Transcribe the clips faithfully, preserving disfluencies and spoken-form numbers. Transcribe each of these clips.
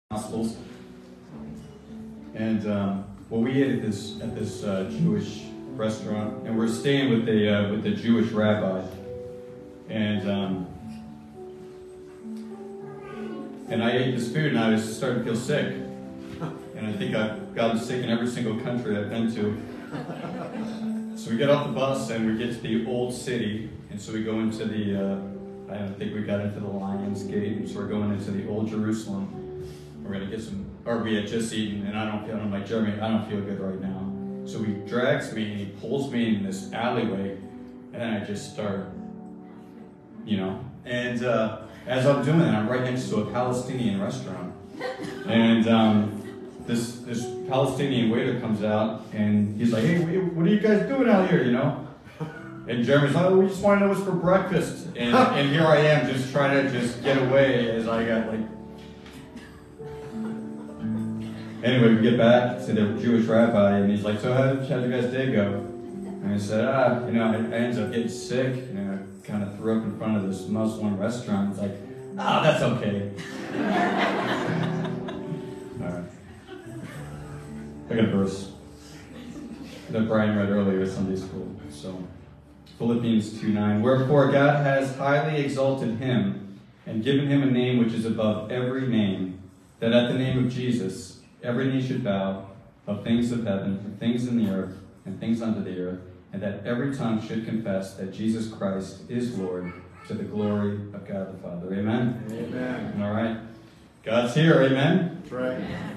Gospels, and um, well, we ate at this at this uh, Jewish restaurant, and we're staying with the uh, with the Jewish rabbi, and um, and I ate this food, and I was starting to feel sick, and I think I've gotten sick in every single country I've been to. So we get off the bus, and we get to the old city, and so we go into the. Uh, I don't think we got into the Lion's Gate, and so we're going into the Old Jerusalem. We're gonna get some, or we had just eaten, and I don't feel, I'm like, Jeremy, I don't feel good right now. So he drags me, and he pulls me in this alleyway, and then I just start, you know. And uh, as I'm doing that, I'm right next to a Palestinian restaurant, and um, this this Palestinian waiter comes out, and he's like, hey, what are you guys doing out here, you know? And Jeremy's like, oh, we just want to know what's for breakfast. And, and here I am just trying to just get away as I got like... Anyway, we get back to the Jewish rabbi, and he's like, so how did, how did your guys' day go? And I said, ah, you know, I, I ended up getting sick, and I kind of threw up in front of this Muslim restaurant. He's like, oh, that's okay. All right. I got a verse that Brian read earlier at Sunday school. So, Philippians two nine, wherefore God has highly exalted him and given him a name which is above every name, that at the name of Jesus every knee should bow, of things of heaven and things in the earth and things under the earth, and that every tongue should confess that Jesus Christ is Lord, to the glory of God the Father. Amen? Amen. All right. God's here. Amen? That's right. Amen.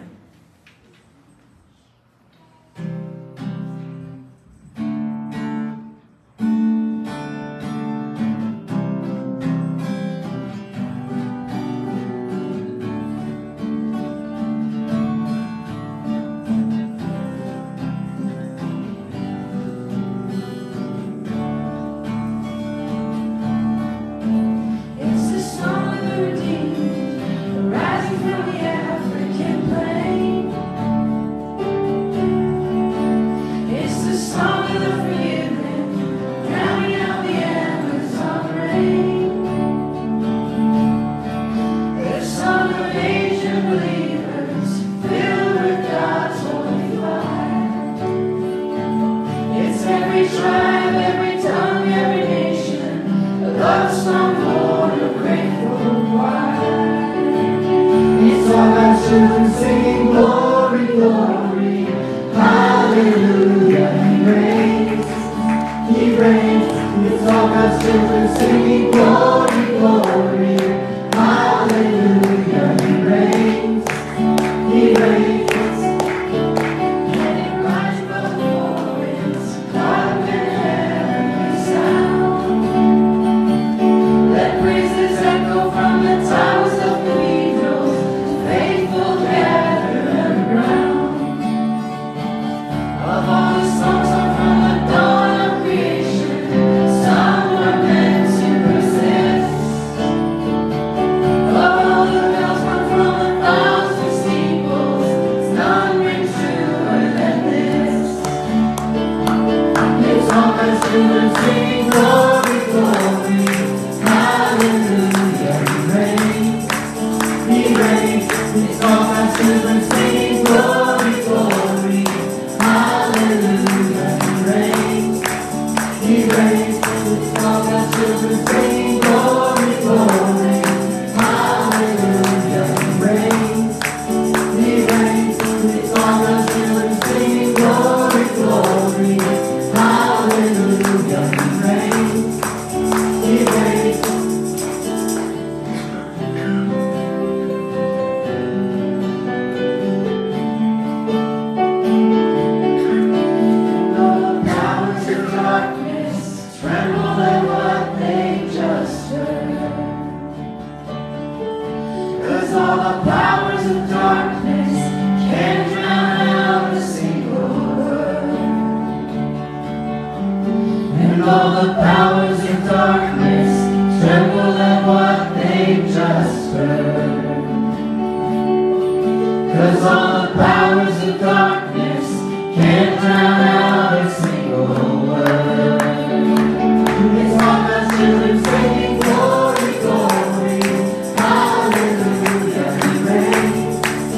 Glory, glory, hallelujah, he reigns.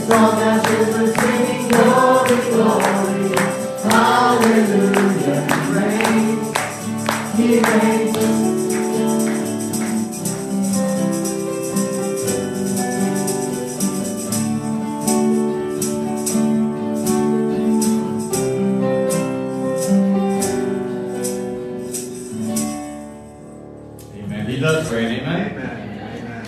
song as we're singing glory, glory, hallelujah. He reigns, He reigns. Amen. He does reign. Amen. Amen. Amen.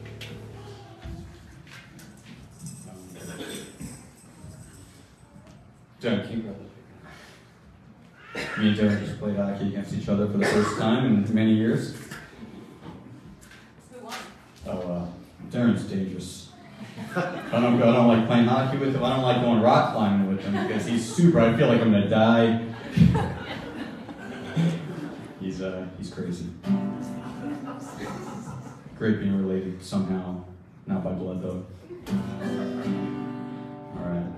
John, keep it. Me and Darren just played hockey against each other for the first time in many years. Who won? Oh, uh, Darren's dangerous. I don't, I don't like playing hockey with him. I don't like going rock climbing with him because he's super. I feel like I'm gonna die. he's uh, he's crazy. Great being related somehow, not by blood though. All right.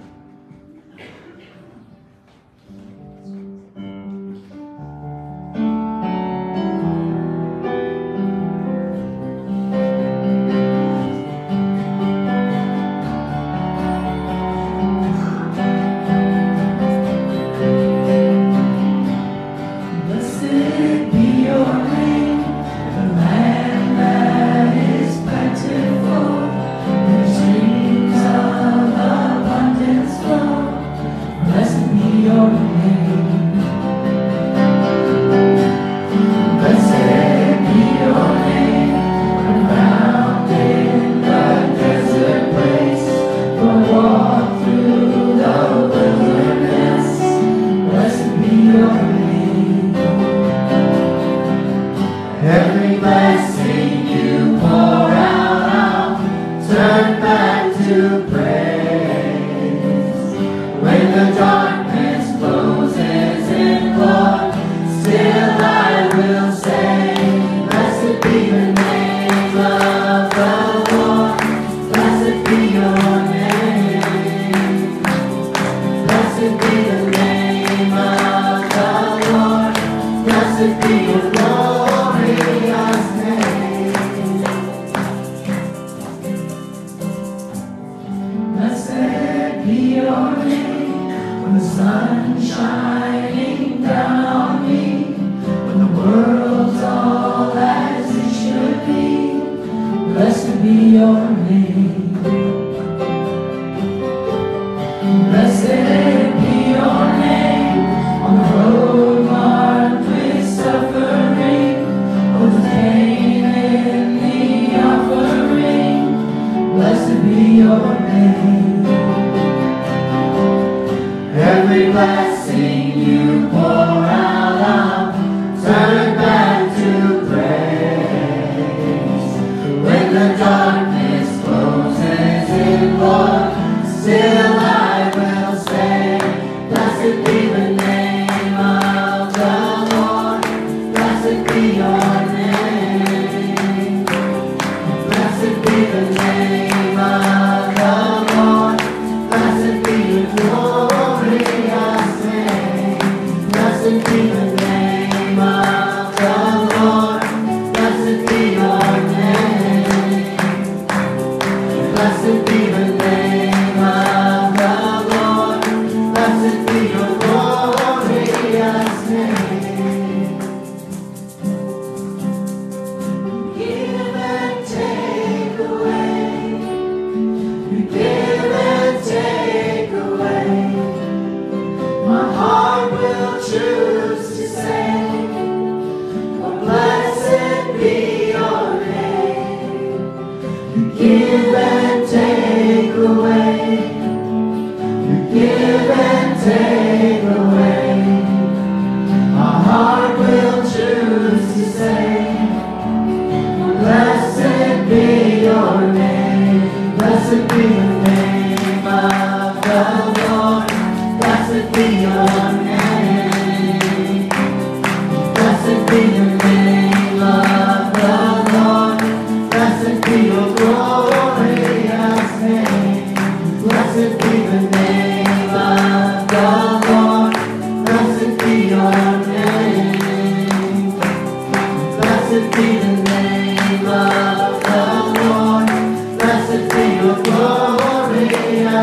Blessed be your glorious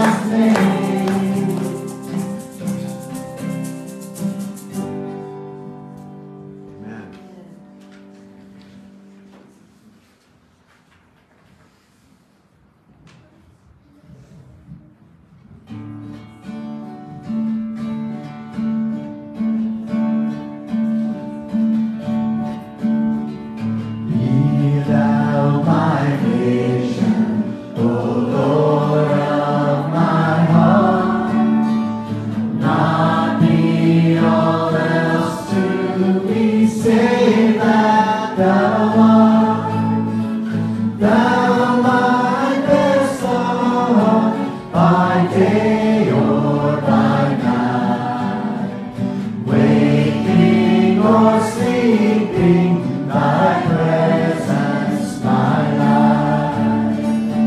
Thou my best Lord, by day or by night, waking or sleeping, thy presence my life.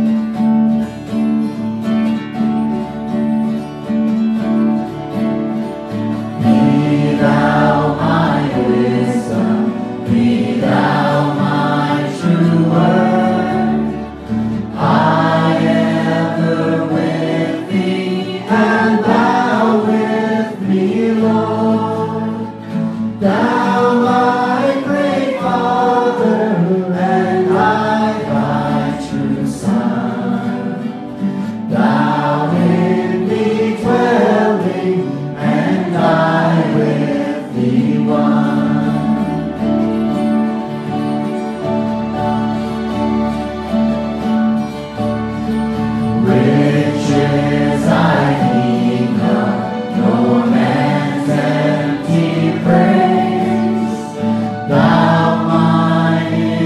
Be thou my wisdom, be thou my true word. I ever with thee, and thou with me, Lord. Thou my great Father, and I thy true Son. Thou in me dwelling, and I with thee one. Riches I need not, nor man's empty praise. Thou my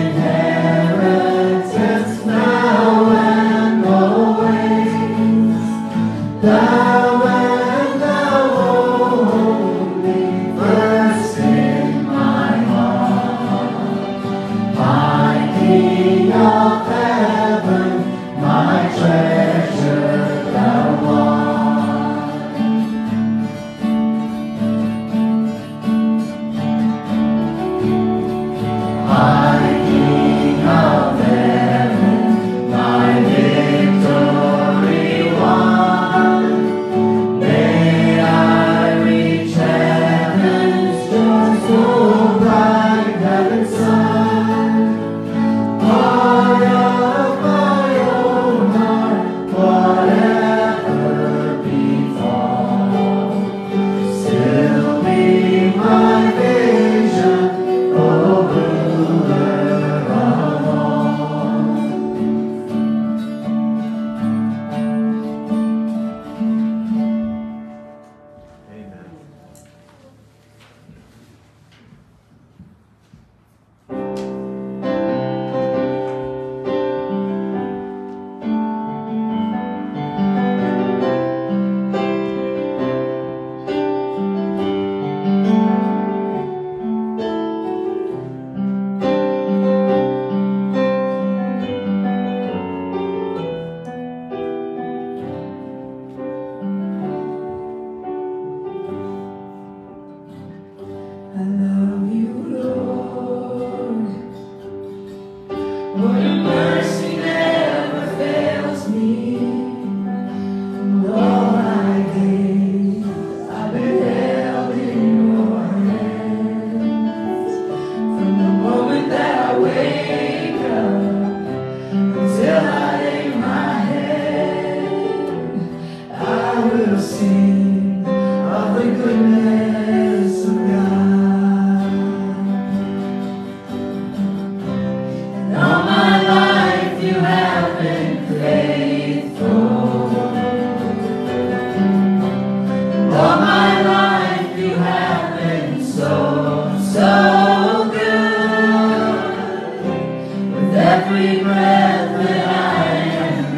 inheritance now and always. Thou and thou only, first in my heart. My King of heaven, my treasure thou art. My King of heaven, my victory won. May I reach heaven's doors, so bright heaven's sun. Heart of my own heart, whatever befall, still be my vision, O ruler of all. Amen. I love you, Lord. For your mercy never fails me. And all my days I've been held in your hands. From the moment that I wake up until I lay my head, I will sing of the goodness of God. And all my life you have been faithful. And all my life you have been so, so good. With every breath that I am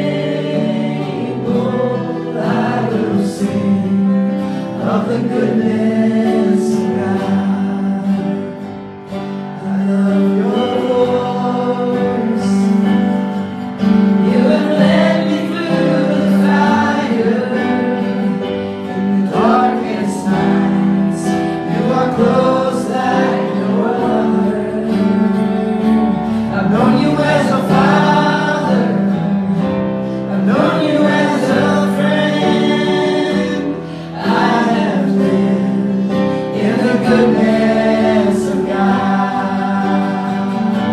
able, I will sing of the goodness of God. I love your voice. You have led me through the fire. In the darkest nights, you are close like no other. I've known you as a father. I've known you as a friend. I have lived in the goodness of God.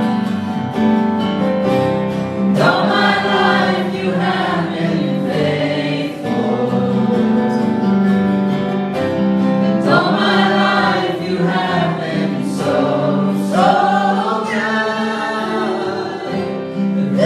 And all my life you have been faithful. And all my life you have been so, so good. With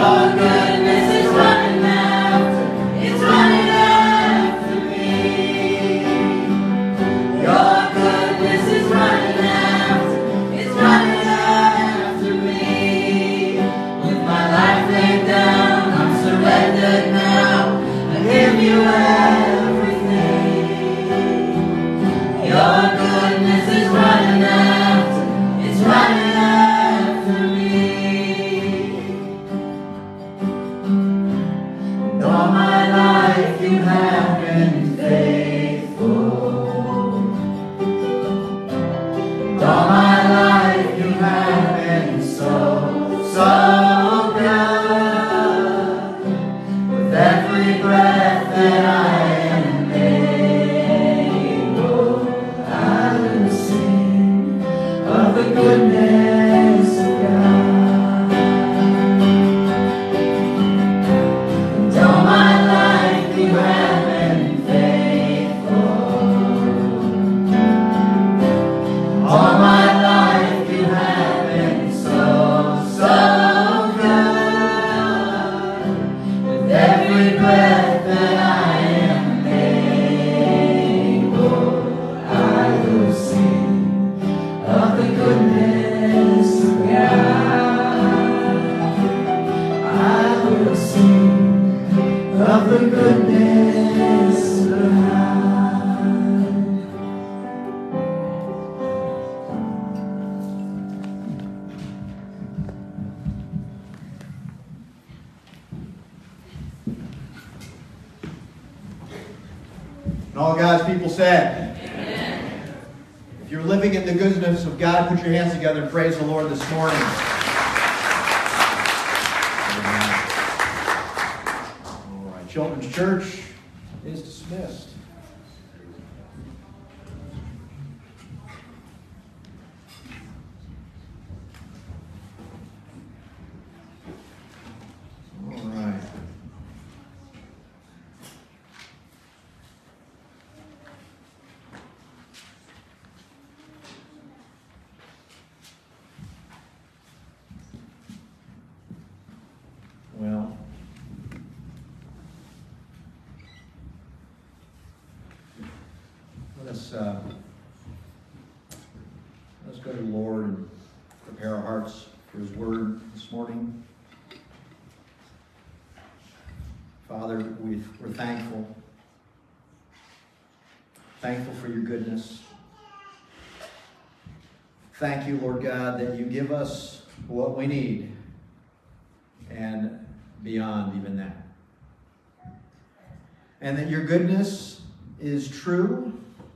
And all God's people said, amen. If you're living in the goodness of God, put your hands together and praise the Lord this morning. Amen. All right, Children's Church is dismissed. All right. Well, let us uh, let's go to the Lord and prepare our hearts for His Word this morning. Father, we, we're thankful, thankful for your goodness. Thank you, Lord God, that you give us what we need and beyond even that. And that your goodness is true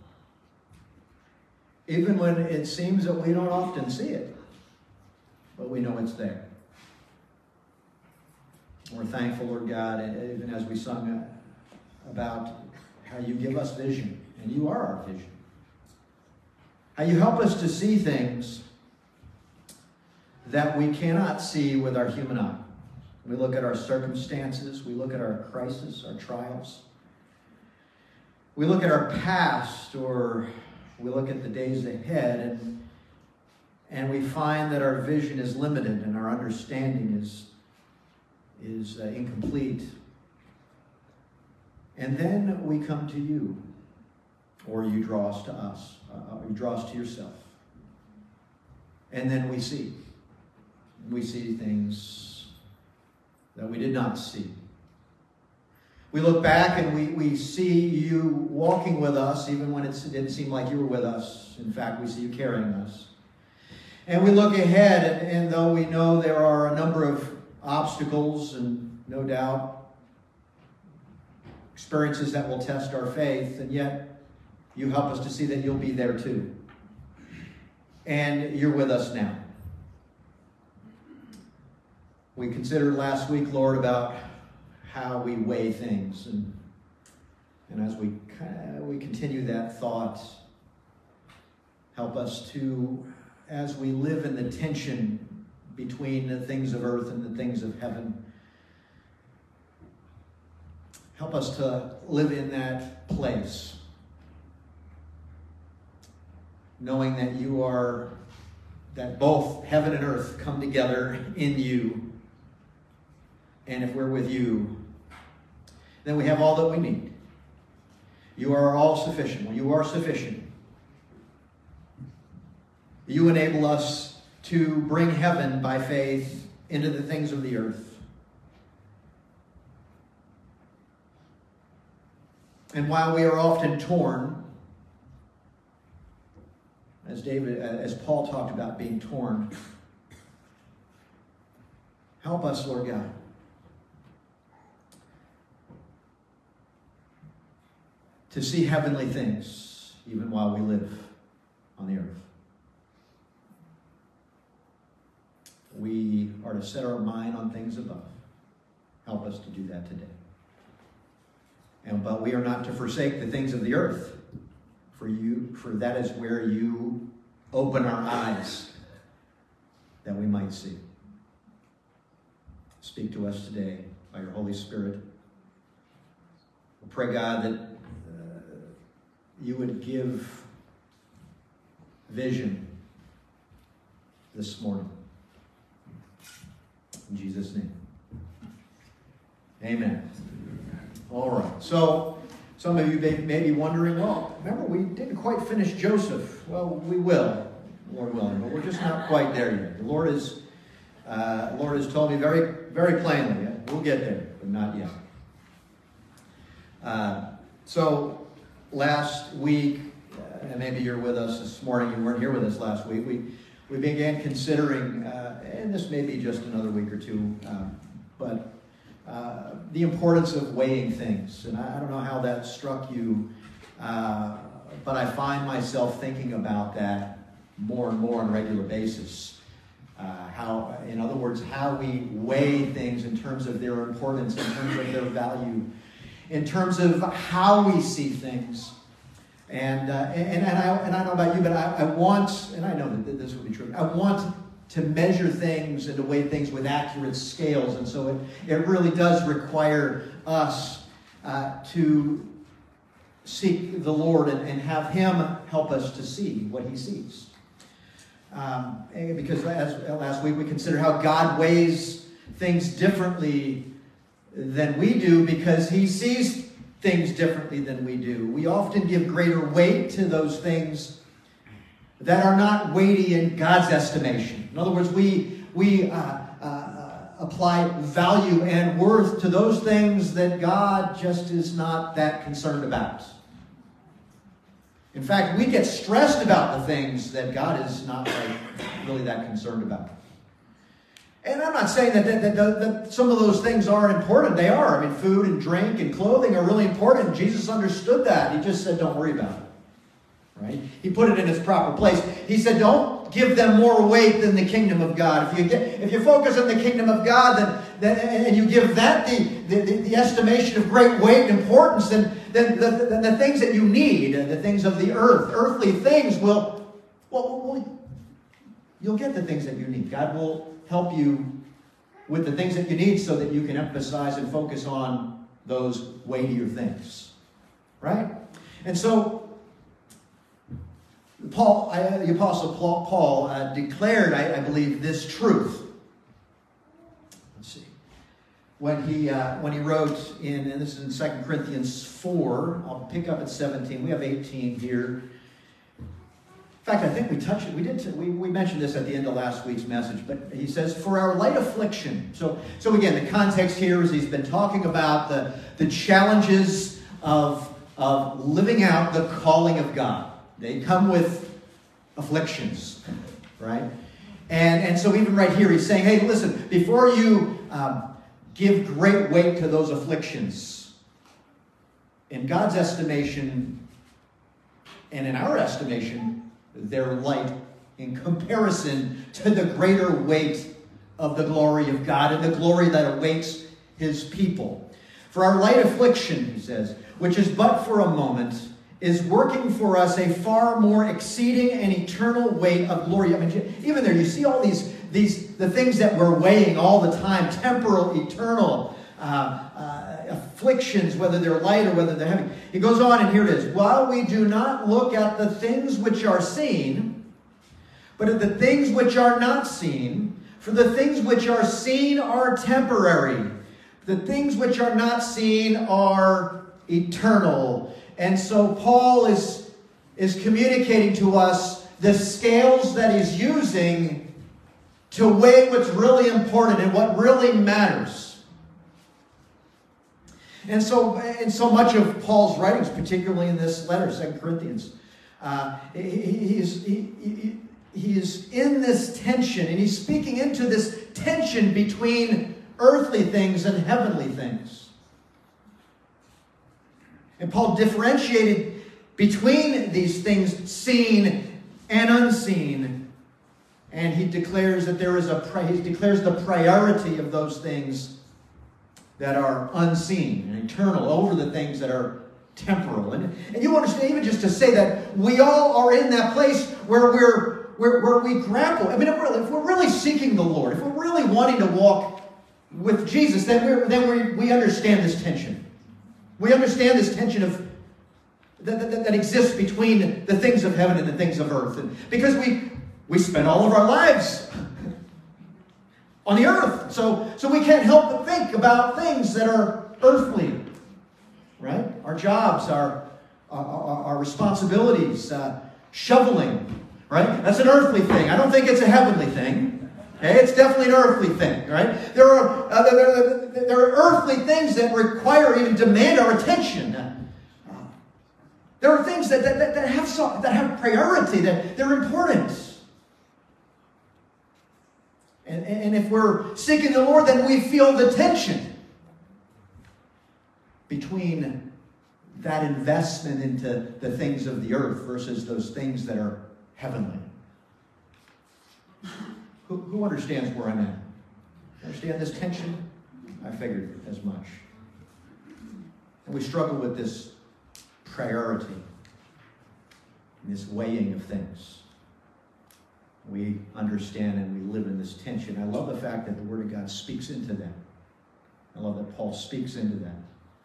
even when it seems that we don't often see it, but we know it's there. We're thankful, Lord God, even as we sung about how you give us vision, and you are our vision. How you help us to see things that we cannot see with our human eye. We look at our circumstances, we look at our crisis, our trials. We look at our past, or we look at the days ahead, and, and we find that our vision is limited and our understanding is, is uh, incomplete. And then we come to you, or you draw us to us, uh, you draw us to yourself. And then we see. We see things that we did not see. We look back and we, we see you walking with us even when it didn't seem like you were with us. In fact, we see you carrying us. And we look ahead, and, and though we know there are a number of obstacles and no doubt experiences that will test our faith, and yet you help us to see that you'll be there too. And you're with us now. We considered last week, Lord, about how we weigh things. And, and as we, uh, we continue that thought, help us to, as we live in the tension between the things of earth and the things of heaven, help us to live in that place, knowing that you are, that both heaven and earth come together in you. And if we're with you, then we have all that we need. You are all sufficient. Well, you are sufficient. You enable us to bring heaven by faith into the things of the earth. And while we are often torn, as David, as Paul talked about being torn, help us, Lord God, to see heavenly things even while we live on the earth. We are to set our mind on things above. Help us to do that today. And but we are not to forsake the things of the earth. For you, for that is where you open our eyes that we might see. Speak to us today by your Holy Spirit. We pray, God, that uh, you would give vision this morning. In Jesus' name. Amen. All right. So, some of you may, may be wondering, well, remember, we didn't quite finish Joseph. Well, we will, Lord willing, but we're just not quite there yet. The Lord is, uh, Lord has told me very, very plainly, we'll get there, but not yet. Uh, so, last week, uh, and maybe you're with us this morning, you weren't here with us last week, we, we began considering, uh, and this may be just another week or two, um, but Uh, the importance of weighing things. And I, I don't know how that struck you, uh, but I find myself thinking about that more and more on a regular basis. Uh, how, in other words, how we weigh things in terms of their importance, in terms of their value, in terms of how we see things. And uh, and, and, I, and I don't know about you, but I, I want, and I know that this will be true, I want to measure things and to weigh things with accurate scales. And so it, it really does require us uh, to seek the Lord and, and have Him help us to see what He sees. Um, because as, last week we considered how God weighs things differently than we do because He sees things differently than we do. We often give greater weight to those things that are not weighty in God's estimation. In other words, we, we uh, uh, apply value and worth to those things that God just is not that concerned about. In fact, we get stressed about the things that God is not like, really that concerned about. And I'm not saying that, that, that, that some of those things aren't important. They are. I mean, food and drink and clothing are really important. Jesus understood that. He just said, don't worry about it. Right? He put it in its proper place. He said, don't give them more weight than the kingdom of God. If you get, if you focus on the kingdom of God then, then, and you give that the, the, the estimation of great weight and importance, then, then the, the, the things that you need, the things of the earth, earthly things will, well, well, you'll get the things that you need. God will help you with the things that you need so that you can emphasize and focus on those weightier things. Right? And so, Paul, I, the Apostle Paul uh, declared, I, I believe, this truth. Let's see. When he uh, when he wrote in, and this is in Second Corinthians four, I'll pick up at seventeen. We have eighteen here. In fact, I think we touched it. We did. We, we mentioned this at the end of last week's message. But he says, "For our light affliction." So, so again, the context here is he's been talking about the the challenges of of living out the calling of God. They come with afflictions, right? And, and so even right here, he's saying, hey, listen, before you um, give great weight to those afflictions, in God's estimation and in our estimation, they're light in comparison to the greater weight of the glory of God and the glory that awaits His people. For our light affliction, he says, which is but for a moment, is working for us a far more exceeding and eternal weight of glory. I mean, even there, you see all these, these the things that we're weighing all the time, temporal, eternal, uh, uh, afflictions, whether they're light or whether they're heavy. He goes on, and here it is. While we do not look at the things which are seen, but at the things which are not seen, for the things which are seen are temporary, The things which are not seen are eternal. And so Paul is, is communicating to us the scales that he's using to weigh what's really important and what really matters. And so, and so much of Paul's writings, particularly in this letter, Second Corinthians, uh, he, he, is, he, he, he is in this tension, and he's speaking into this tension between earthly things and heavenly things. And Paul differentiated between these things seen and unseen. And he declares that there is a he declares the priority of those things that are unseen and eternal over the things that are temporal. And, and you understand, even just to say that we all are in that place where we're where, where we grapple. I mean, if we're, if we're really seeking the Lord, if we're really wanting to walk with Jesus, then we then we we understand this tension. We understand this tension of that, that, that exists between the things of heaven and the things of earth, and because we we spend all of our lives on the earth, so so we can't help but think about things that are earthly, right? Our jobs, our our, our, our responsibilities, uh, shoveling, right? That's an earthly thing. I don't think it's a heavenly thing. Okay, it's definitely an earthly thing, right? There are uh, there, there, there are earthly things that require, even demand our attention. Uh, there are things that, that, that have some, that have priority, that they're important. And, and if we're seeking the Lord, then we feel the tension between that investment into the things of the earth versus those things that are heavenly. Who, who understands where I'm at? Understand this tension? I figured as much. And we struggle with this priority, this weighing of things. We understand and we live in this tension. I love the fact that the Word of God speaks into that. I love that Paul speaks into that.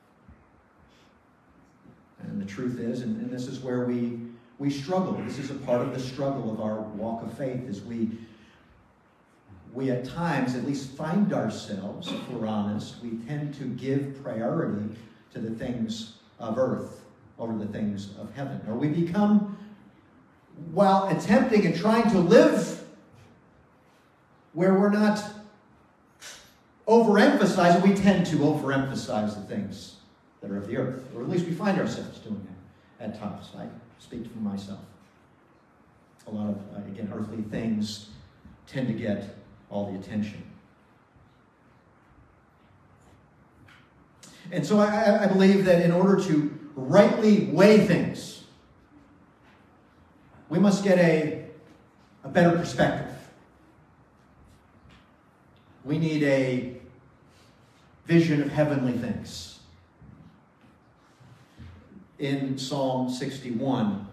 And the truth is, and, and this is where we, we struggle. This is a part of the struggle of our walk of faith, is we We at times at least find ourselves, if we're honest, we tend to give priority to the things of earth over the things of heaven. Or we become, while attempting and trying to live where we're not overemphasizing, we tend to overemphasize the things that are of the earth. Or at least we find ourselves doing that at times. I speak for myself. A lot of, uh, again, earthly things tend to get all the attention. And so I, I believe that in order to rightly weigh things, we must get a, a better perspective. We need a vision of heavenly things. In Psalm sixty-one,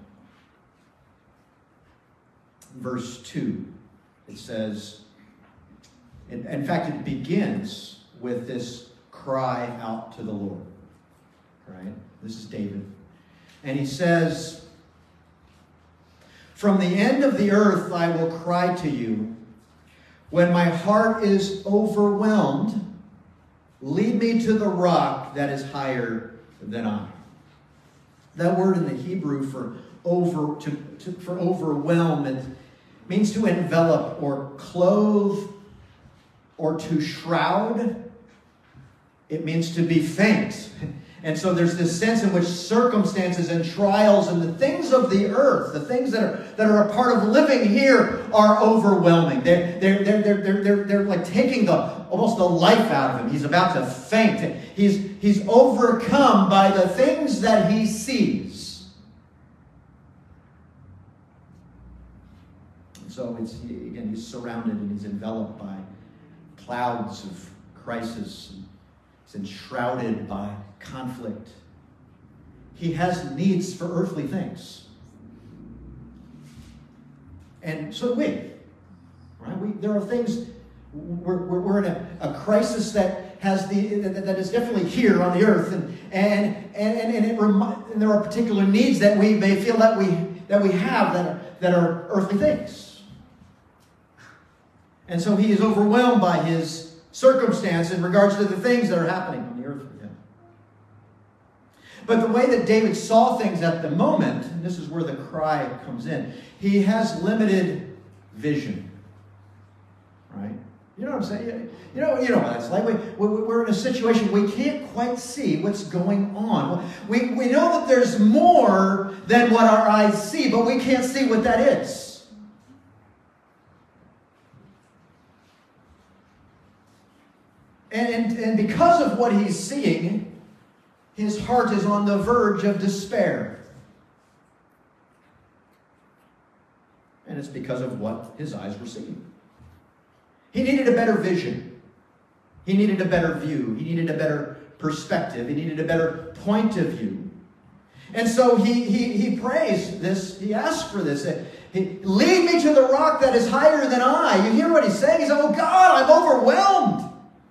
verse two, it says, In, in fact, it begins with this cry out to the Lord. Right? This is David. And he says, "From the end of the earth I will cry to you. When my heart is overwhelmed, lead me to the rock that is higher than I." That word in the Hebrew for over to, to for overwhelm, it means to envelop or clothe or to shroud. It means to be faint. And so there's this sense in which circumstances and trials and the things of the earth, the things that are that are a part of living here, are overwhelming. They're, they're, they're, they're, they're, they're, they're like taking the almost the life out of him. He's about to faint. He's, he's overcome by the things that he sees. And so it's, again, he's surrounded and he's enveloped by clouds of crisis. He's enshrouded by conflict. He has needs for earthly things. And so do we. Right? We, there are things, we're, we're, we're in a, a crisis that has the that, that is definitely here on the earth, and and and and, it remi- and there are particular needs that we may feel that we that we have that are, that are earthly things. And so he is overwhelmed by his circumstance in regards to the things that are happening on the earth with him. But the way that David saw things at the moment, and this is where the cry comes in, he has limited vision. Right? You know what I'm saying? You know, you know what it's like. We, we, we're in a situation we can't quite see what's going on. We, we know that there's more than what our eyes see, but we can't see what that is. And, and, and because of what he's seeing, his heart is on the verge of despair. And it's because of what his eyes were seeing. He needed a better vision. He needed a better view. He needed a better perspective. He needed a better point of view. And so he, he, he prays this. He asks for this. He, lead me to the rock that is higher than I. You hear what he's saying? He's like, oh God, I'm overwhelmed.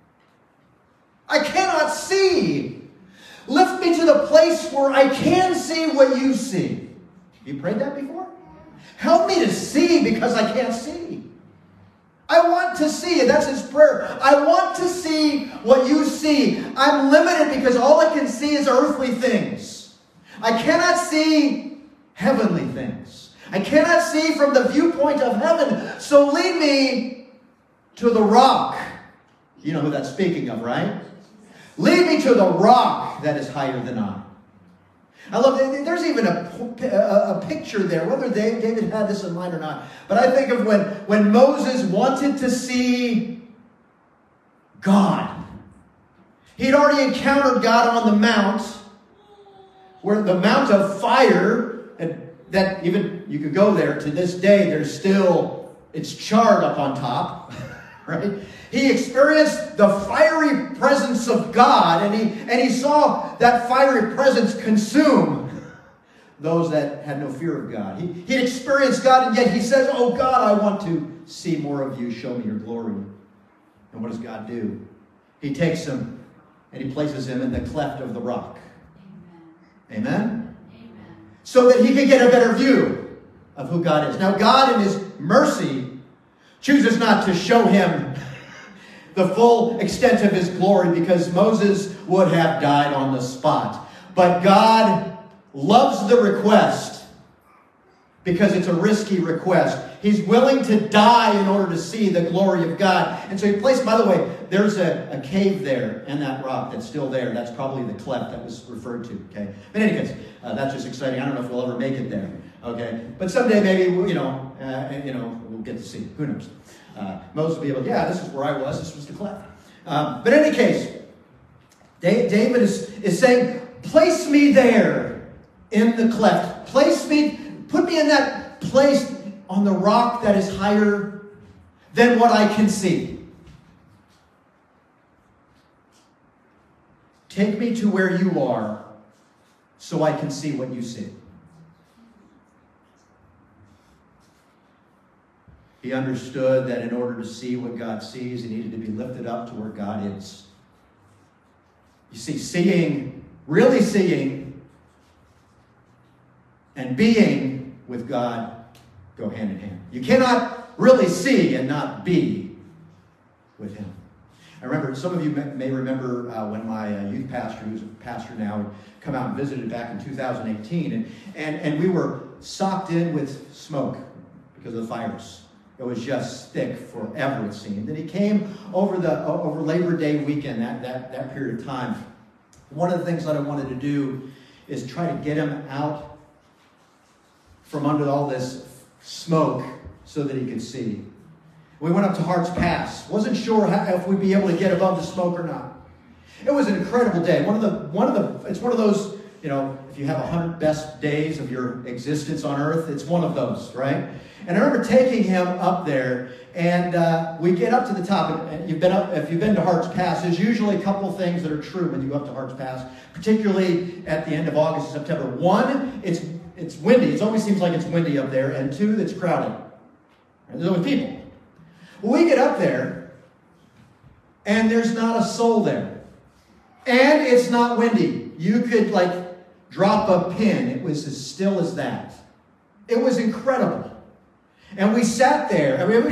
I cannot see. Lift me to the place where I can see what you see. You prayed that before? Help me to see because I can't see. I want to see it. That's his prayer. I want to see what you see. I'm limited because all I can see is earthly things. I cannot see heavenly things. I cannot see from the viewpoint of heaven. So lead me to the rock. You know who that's speaking of, right? Lead me to the rock that is higher than I. I love it. There's even a, a, a picture there, whether David had this in mind or not. But I think of when, when Moses wanted to see God. He'd already encountered God on the mount, where the mount of fire, and that even you could go there to this day, there's still, it's charred up on top, right? He experienced the fiery presence of God, and he, and he saw that fiery presence consume those that had no fear of God. He, he experienced God, and yet he says, oh God, I want to see more of you. Show me your glory. And what does God do? He takes him and he places him in the cleft of the rock. Amen? Amen? Amen. So that he can get a better view of who God is. Now God in his mercy chooses not to show him the full extent of his glory, because Moses would have died on the spot. But God loves the request because it's a risky request. He's willing to die in order to see the glory of God. And so he placed, by the way, there's a, a cave there in that rock that's still there. That's probably the cleft that was referred to. Okay. But in any case, uh, that's just exciting. I don't know if we'll ever make it there. Okay. But someday maybe, you know, uh, you know, we'll get to see. Who knows? Uh, Moses will be able to, yeah, this is where I was. This was the cleft. Um, but in any case, David is, is saying, place me there in the cleft. Place me, put me in that place on the rock that is higher than what I can see. Take me to where you are so I can see what you see. He understood that in order to see what God sees, he needed to be lifted up to where God is. You see, seeing, really seeing, and being with God go hand in hand. You cannot really see and not be with him. I remember, some of you may remember uh, when my uh, youth pastor, who's a pastor now, had come out and visited back in two thousand eighteen, and, and, and we were socked in with smoke because of the fires. It was just thick forever, it seemed. And he came over the over Labor Day weekend, that, that, that period of time. One of the things that I wanted to do is try to get him out from under all this smoke so that he could see. We went up to Hart's Pass. Wasn't sure how, if we'd be able to get above the smoke or not. It was an incredible day. One of the one of the it's one of those, you know, if you have a hundred best days of your existence on earth, it's one of those, right? And I remember taking him up there, and uh, we get up to the top. And you've been up, if you've been to Hart's Pass, there's usually a couple of things that are true when you go up to Hart's Pass, particularly at the end of August and September. One, it's it's windy. It always seems like it's windy up there. And two, it's crowded. Right? There's always people. Well, we get up there, and there's not a soul there. And it's not windy. You could, like, drop a pin. It was as still as that. It was incredible. And we sat there. I mean, we just,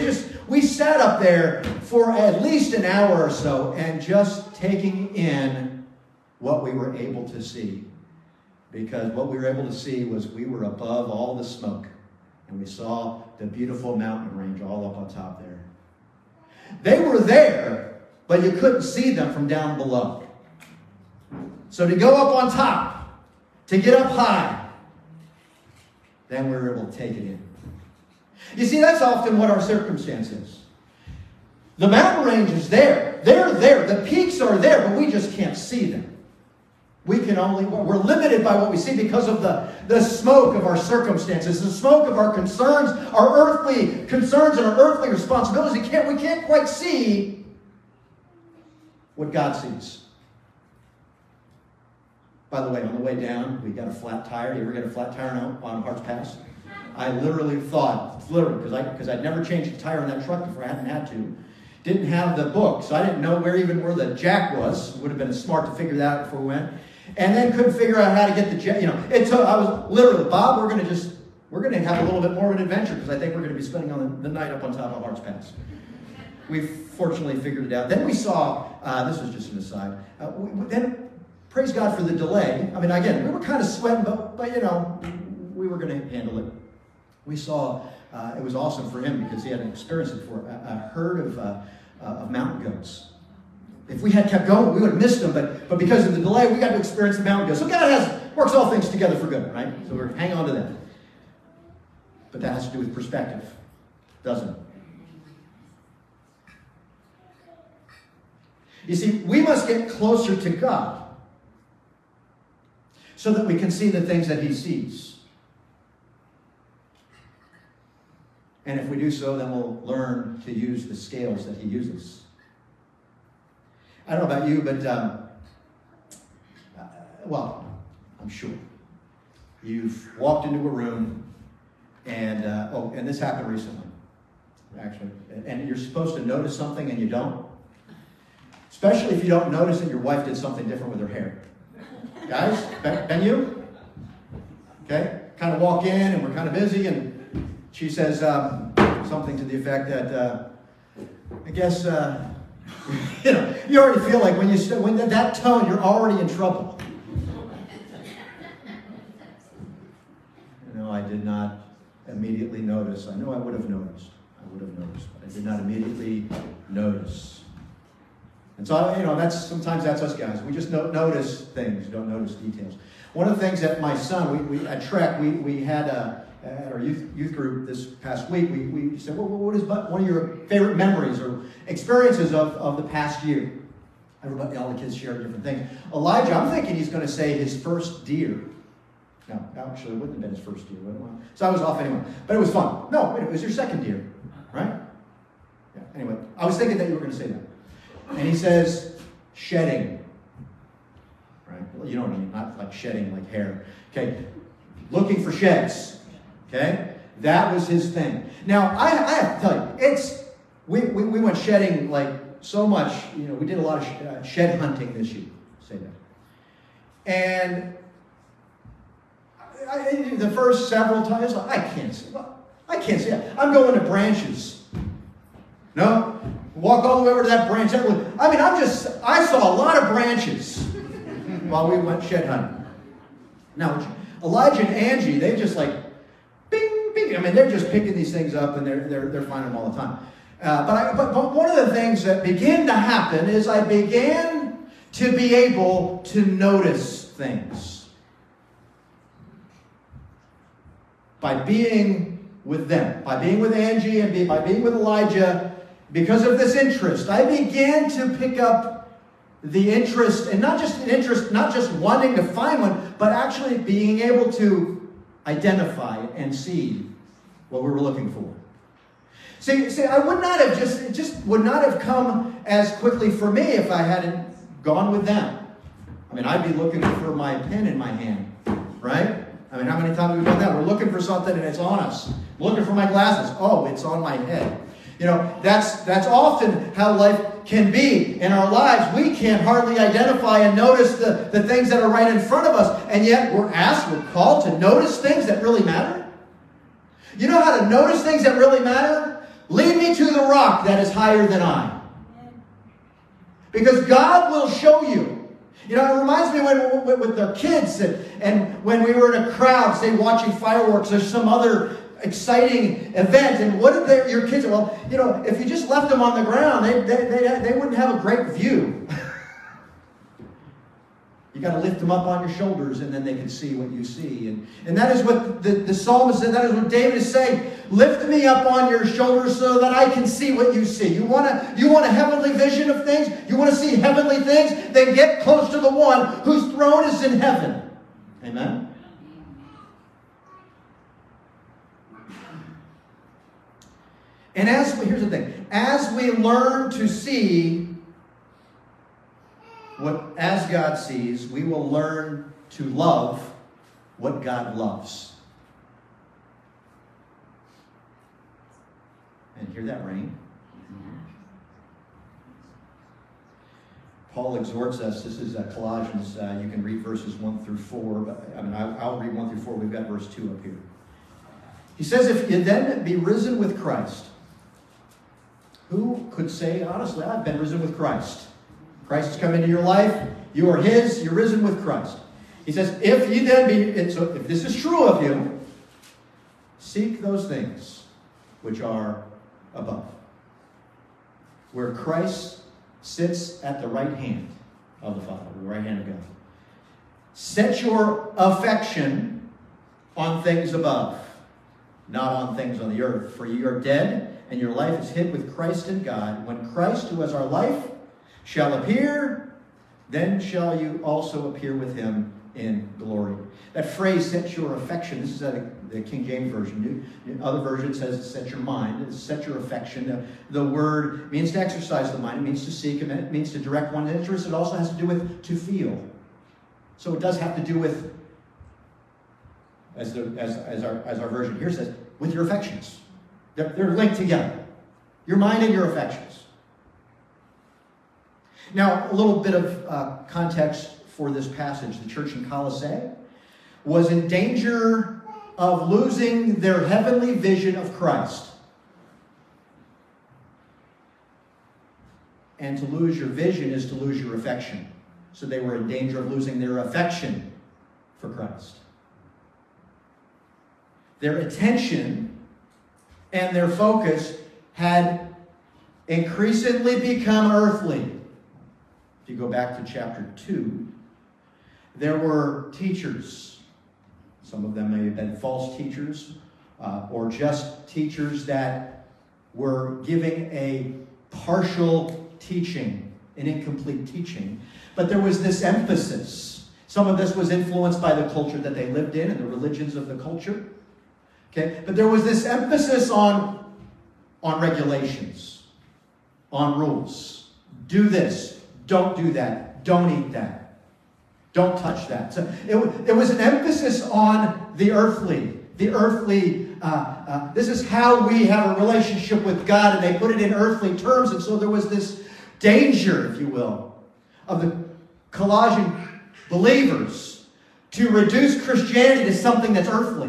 we sat up there for at least an hour or so and just taking in what we were able to see. Because what we were able to see was we were above all the smoke. And we saw the beautiful mountain range all up on top there. They were there, but you couldn't see them from down below. So to go up on top, to get up high, then we were able to take it in. You see, that's often what our circumstance is. The mountain range is there. They're there. The peaks are there, but we just can't see them. We can only, we're limited by what we see because of the, the smoke of our circumstances, the smoke of our concerns, our earthly concerns and our earthly responsibilities. We can't, we can't quite see what God sees. By the way, on the way down, we got a flat tire. You ever get a flat tire on, on Hearts Pass? I literally thought, literally, because I, because I'd never changed a tire on that truck before. I hadn't had to. Didn't have the book, so I didn't know where even where the jack was. Would have been smart to figure that out before we went. And then couldn't figure out how to get the jack. You know, it took, I was literally, Bob, we're going to just, we're going to have a little bit more of an adventure because I think we're going to be spending on the, the night up on top of Hearts Pass. We fortunately figured it out. Then we saw, uh, this was just an aside, uh, we, then praise God for the delay. I mean, again, we were kind of sweating, but, but you know, we were going to handle it. We saw, uh, it was awesome for him because he hadn't experienced it before, a, a herd of, uh, uh, of mountain goats. If we had kept going, we would have missed them, but, but because of the delay, we got to experience the mountain goats. So God has works all things together for good, right? So we're hang on to that. But that has to do with perspective, doesn't it? You see, we must get closer to God so that we can see the things that he sees. And if we do so, then we'll learn to use the scales that he uses. I don't know about you, but, um, uh, well, I'm sure. You've walked into a room, and, uh, oh, and this happened recently, actually. And you're supposed to notice something and you don't. Especially if you don't notice that your wife did something different with her hair. Guys, Ben, ben you? Okay? Kind of walk in, and we're kind of busy, and she says um, something to the effect that, uh, I guess, uh, you know, you already feel like when you when that tone, you're already in trouble. You know, I did not immediately notice. I know I would have noticed. I would have noticed, but I did not immediately notice. And so, you know, that's sometimes that's us guys. We just don't notice things, don't notice details. One of the things that my son, we, we at Trek, we we had a. At our youth youth group this past week, we, we said, well, what is one of your favorite memories or experiences of, of the past year? Everybody, all the kids shared different things. Elijah, I'm thinking he's going to say his first deer. No, actually, it wouldn't have been his first deer. So I was off anyway. But it was fun. No, wait, it was your second deer, right? Yeah, anyway, I was thinking that you were going to say that. And he says, shedding. Right? Well, you know what I mean, not like shedding like hair. Okay, looking for sheds. Okay? That was his thing. Now, I, I have to tell you, it's, we, we, we went shedding like so much, you know, we did a lot of sh- uh, shed hunting this year, say that. And I, I, the first several times, I can't see, well, I can't see it. I'm going to branches. No? Walk all the way over to that branch. I mean, I'm just, I saw a lot of branches while we went shed hunting. Now, Elijah and Angie, they just like, I mean, they're just picking these things up, and they're they're they're finding them all the time. Uh, but, I, but but one of the things that began to happen is I began to be able to notice things by being with them, by being with Angie, and be, by being with Elijah. Because of this interest, I began to pick up the interest, and not just an interest, not just wanting to find one, but actually being able to identify and see what we were looking for. See, see, I would not have just, it just would not have come as quickly for me if I hadn't gone with them. I mean, I'd be looking for my pen in my hand, right? I mean, how many times have we done that? We're looking for something and it's on us. I'm looking for my glasses. Oh, it's on my head. You know, that's that's often how life can be in our lives. We can't hardly identify and notice the, the things that are right in front of us, and yet we're asked, we're called to notice things that really matter. You know how to notice things that really matter? lead me to the rock that is higher than I. Because God will show you. You know, it reminds me when, when with their kids and, and when we were in a crowd, say watching fireworks or some other exciting event, and what did they, your kids, well, you know, if you just left them on the ground, they, they, they, they wouldn't have a great view. You got to lift them up on your shoulders, and then they can see what you see. And, and that is what the, the psalmist said. That is what David is saying. Lift me up on your shoulders so that I can see what you see. You want to you want a heavenly vision of things? You want to see heavenly things? Then get close to the one whose throne is in heaven. Amen? And as we, here's the thing. As we learn to see what as God sees, we will learn to love what God loves. And hear that rain? Paul exhorts us. This is uh, Colossians. Uh, you can read verses one through four. But, I mean, I, I'll read one through four. We've got verse two up here. He says, if you then be risen with Christ, who could say, honestly, I've been risen with Christ? Christ has come into your life. You are His. You're risen with Christ. He says, if you then be, so if this is true of you, seek those things which are above, where Christ sits at the right hand of the Father, the right hand of God. Set your affection on things above, not on things on the earth. For you are dead, and your life is hid with Christ in God. When Christ, who is our life, shall appear, then shall you also appear with Him in glory. That phrase, set your affection, this is a, the King James Version. Other version says set your mind, it's set your affection. The, the word means to exercise the mind, it means to seek, it means to direct one's interest. It also has to do with to feel. So it does have to do with, as, the, as, as, our, as our version here says, with your affections. They're, they're linked together. Your mind and your affections. Now, a little bit of uh, context for this passage. The church in Colossae was in danger of losing their heavenly vision of Christ. And to lose your vision is to lose your affection. So they were in danger of losing their affection for Christ. Their attention and their focus had increasingly become earthly. If you go back to chapter two, there were teachers. Some of them may have been false teachers uh, or just teachers that were giving a partial teaching, an incomplete teaching. But there was this emphasis. Some of this was influenced by the culture that they lived in and the religions of the culture. Okay? But there was this emphasis on, on regulations, on rules. Do this. Don't do that. Don't eat that. Don't touch that. So it, it was an emphasis on the earthly. The earthly, uh, uh, this is how we have a relationship with God, and they put it in earthly terms. And so there was this danger, if you will, of the Colossian believers to reduce Christianity to something that's earthly.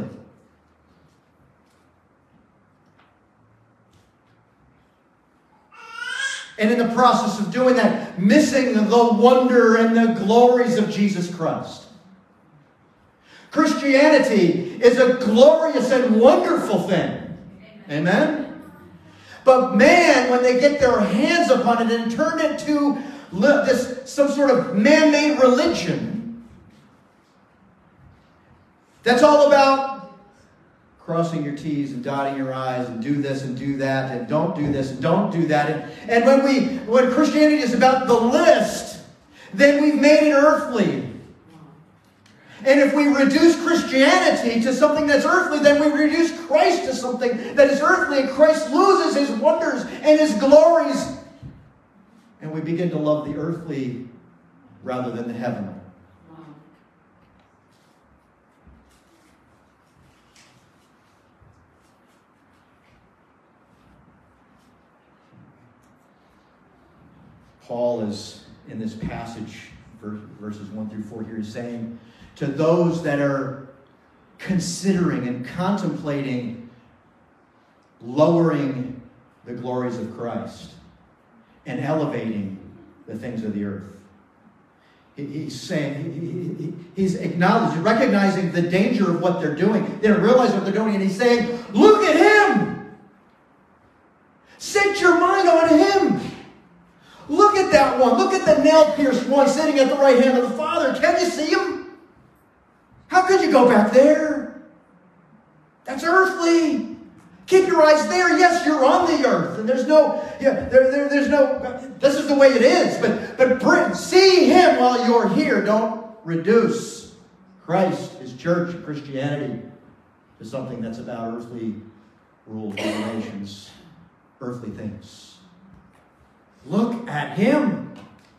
And in the process of doing that, missing the wonder and the glories of Jesus Christ. Christianity is a glorious and wonderful thing. Amen? But man, when they get their hands upon it and turn it to this some sort of man-made religion, that's all about crossing your T's and dotting your I's and do this and do that and don't do this and don't do that. And, and when we when Christianity is about the list, then we've made it earthly. And if we reduce Christianity to something that's earthly, then we reduce Christ to something that is earthly, and Christ loses His wonders and His glories. And we begin to love the earthly rather than the heavenly. Paul is, in this passage, verses one through four here, is saying to those that are considering and contemplating lowering the glories of Christ and elevating the things of the earth. He, he's saying, he, he, he's acknowledging, recognizing the danger of what they're doing. They don't realize what they're doing, and he's saying, look at him! Set your mind on him! Look at that one. Look at the nail-pierced one sitting at the right hand of the Father. Can't you see him? How could you go back there? That's earthly. Keep your eyes there. Yes, you're on the earth. And there's no, yeah, there, there, there's no, this is the way it is. But, but bring, see him while you're here. Don't reduce Christ, his church, Christianity, to something that's about earthly rules, regulations, earthly things. Look at him.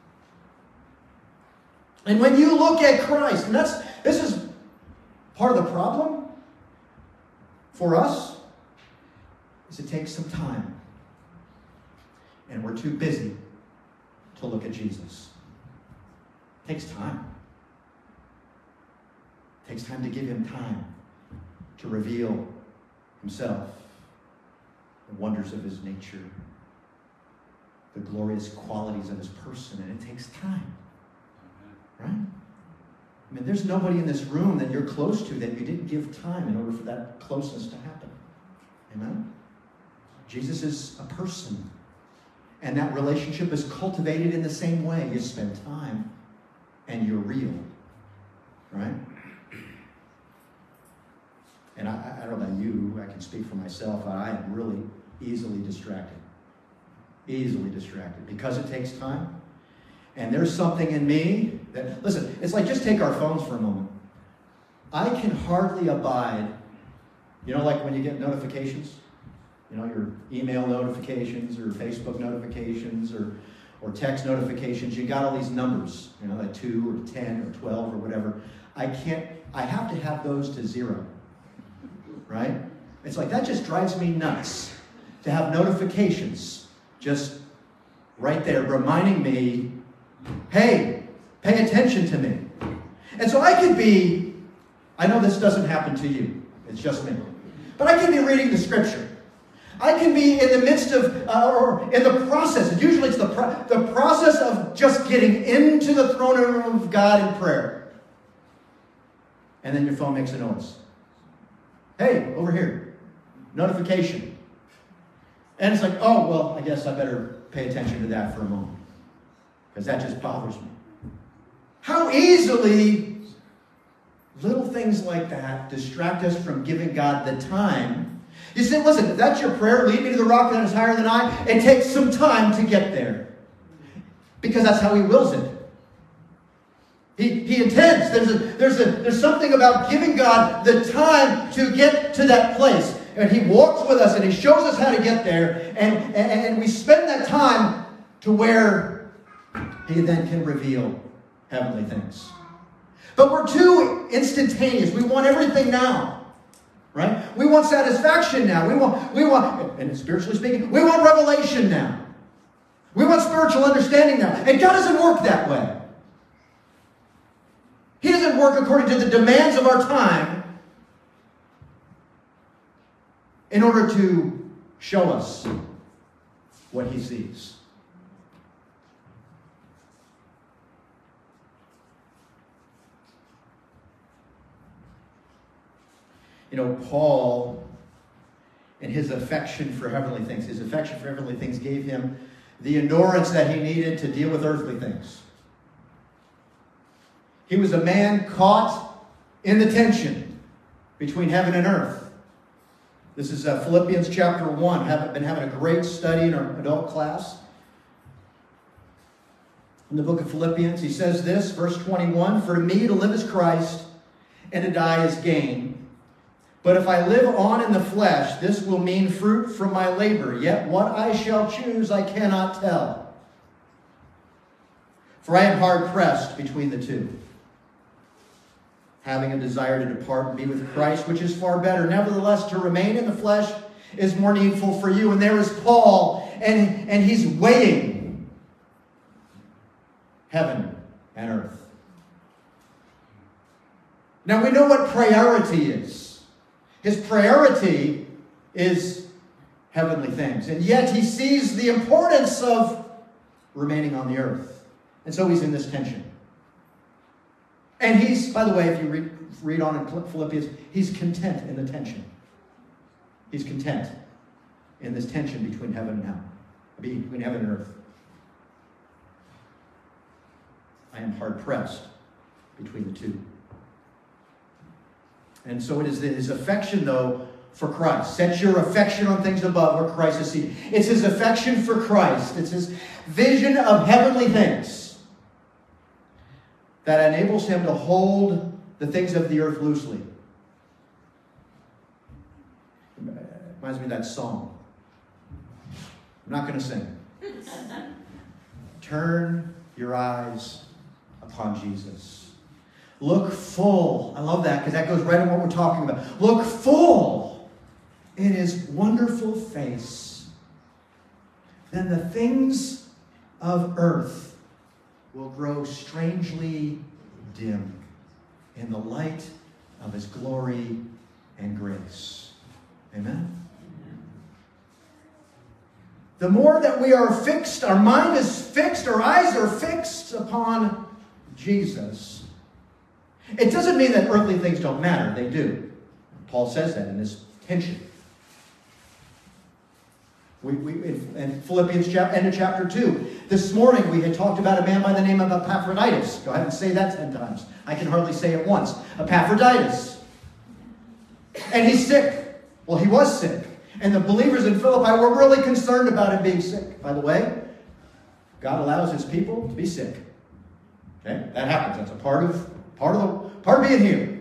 And when you look at Christ, and that's, this is part of the problem for us, is it takes some time. And we're too busy to look at Jesus. It takes time. It takes time to give him time to reveal himself, the wonders of his nature, the glorious qualities of his person, and it takes time. Right? I mean, there's nobody in this room that you're close to that you didn't give time in order for that closeness to happen. Amen? Jesus is a person. And that relationship is cultivated in the same way. You spend time and you're real. Right? And I, I don't know about you, I can speak for myself. I am really easily distracted. Easily distracted. Because it takes time. And there's something in me that, listen, it's like just take our phones for a moment. I can hardly abide, you know, like when you get notifications, you know, your email notifications or Facebook notifications or, or text notifications, you got all these numbers, you know, like two or ten or twelve or whatever. I can't, I have to have those to zero, right? It's like that just drives me nuts to have notifications just right there reminding me, hey, pay attention to me. And so I could be, I know this doesn't happen to you, it's just me, but I could be reading the scripture. I can be in the midst of, uh, or in the process, and usually it's the, pro- the process of just getting into the throne room of God in prayer. And then your phone makes a noise. Hey, over here, notification. And it's like, oh, well, I guess I better pay attention to that for a moment. Because that just bothers me. How easily little things like that distract us from giving God the time. You say, listen, if that's your prayer, lead me to the rock that is higher than I, it takes some time to get there. Because that's how he wills it. He, he intends. There's, a, there's, a, there's something about giving God the time to get to that place. And he walks with us and he shows us how to get there. And, and, and we spend that time to where he then can reveal heavenly things. But we're too instantaneous. We want everything now. Right? We want satisfaction now. We want, we want, and spiritually speaking, we want revelation now. We want spiritual understanding now. And God doesn't work that way. He doesn't work according to the demands of our time in order to show us what he sees. You know, Paul, in his affection for heavenly things, his affection for heavenly things gave him the endurance that he needed to deal with earthly things. He was a man caught in the tension between heaven and earth. This is uh, Philippians chapter one. I've been having a great study in our adult class. In the book of Philippians, he says this, verse twenty-one, "For to me to live is Christ, and to die is gain. But if I live on in the flesh, this will mean fruit from my labor. Yet what I shall choose I cannot tell. For I am hard pressed between the two, having a desire to depart and be with Christ, which is far better. Nevertheless, to remain in the flesh is more needful for you." And there is Paul, and, and he's weighing heaven and earth. Now we know what priority is. His priority is heavenly things. And yet he sees the importance of remaining on the earth. And so he's in this tension. And he's, by the way, if you read, read on in Philippians, he's content in the tension. He's content in this tension between heaven and hell, between heaven and earth. I am hard-pressed between the two. And so it is his affection, though, for Christ. Set your affection on things above where Christ is seated. It's his affection for Christ. It's his vision of heavenly things that enables him to hold the things of the earth loosely. It reminds me of that song. I'm not going to sing. Turn your eyes upon Jesus. Look full. I love that because that goes right in what we're talking about. Look full in his wonderful face. Then the things of earth will grow strangely dim in the light of his glory and grace. Amen? The more that we are fixed, our mind is fixed, our eyes are fixed upon Jesus. It doesn't mean that earthly things don't matter. They do. Paul says that in this tension. We, we, in, in Philippians chapter, end of chapter two. This morning we had talked about a man by the name of Epaphroditus. Go ahead and say that ten times. I can hardly say it once. Epaphroditus. And he's sick. Well, he was sick. And the believers in Philippi were really concerned about him being sick. By the way, God allows his people to be sick. Okay? That happens. That's a part of part of the part of being here.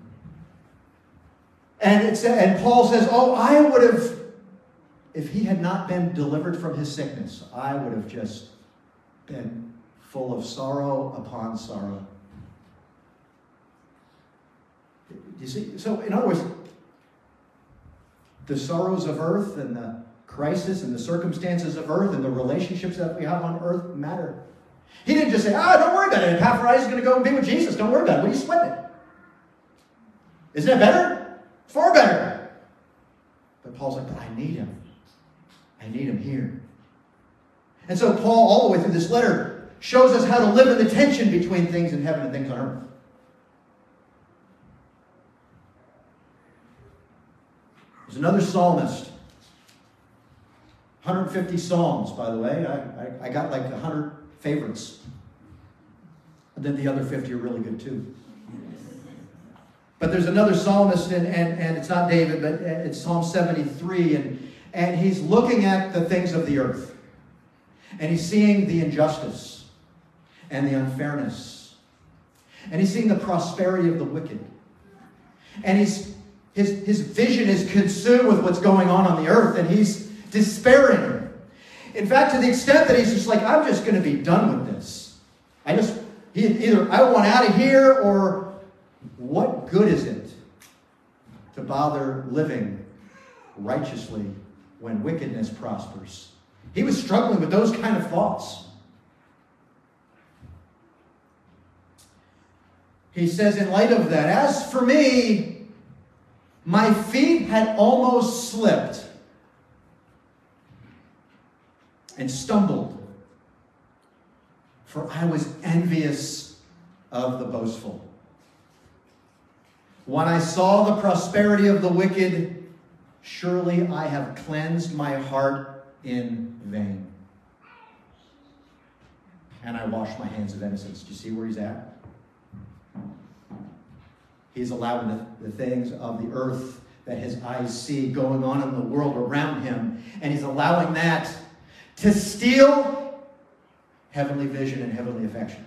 And it's and Paul says, "Oh, I would have, if he had not been delivered from his sickness, I would have just been full of sorrow upon sorrow." You see? So, in other words, the sorrows of earth and the crisis and the circumstances of earth and the relationships that we have on earth matter. He didn't just say, ah, don't worry about it. Epaphroditus is going to go and be with Jesus. Don't worry about it. What are you sweating? Isn't that better? Far better. But Paul's like, but I need him. I need him here. And so Paul, all the way through this letter, shows us how to live in the tension between things in heaven and things on earth. There's another psalmist. one hundred fifty psalms, by the way. I, I, I got like one hundred favorites. And then the other fifty are really good too. But there's another psalmist, and, and, and it's not David, but it's Psalm seventy-three, and, and he's looking at the things of the earth. And he's seeing the injustice and the unfairness. And he's seeing the prosperity of the wicked. And he's His, his vision is consumed with what's going on on the earth, and he's despairing. In fact, to the extent that he's just like, I'm just going to be done with this. I just, either I want out of here, or what good is it to bother living righteously when wickedness prospers? He was struggling with those kind of thoughts. He says, in light of that, as for me, my feet had almost slipped and stumbled, for I was envious of the boastful. When I saw the prosperity of the wicked, surely I have cleansed my heart in vain. And I washed my hands of innocence. Do you see where he's at? He's allowing the, the things of the earth that his eyes see going on in the world around him. And he's allowing that to steal heavenly vision and heavenly affection.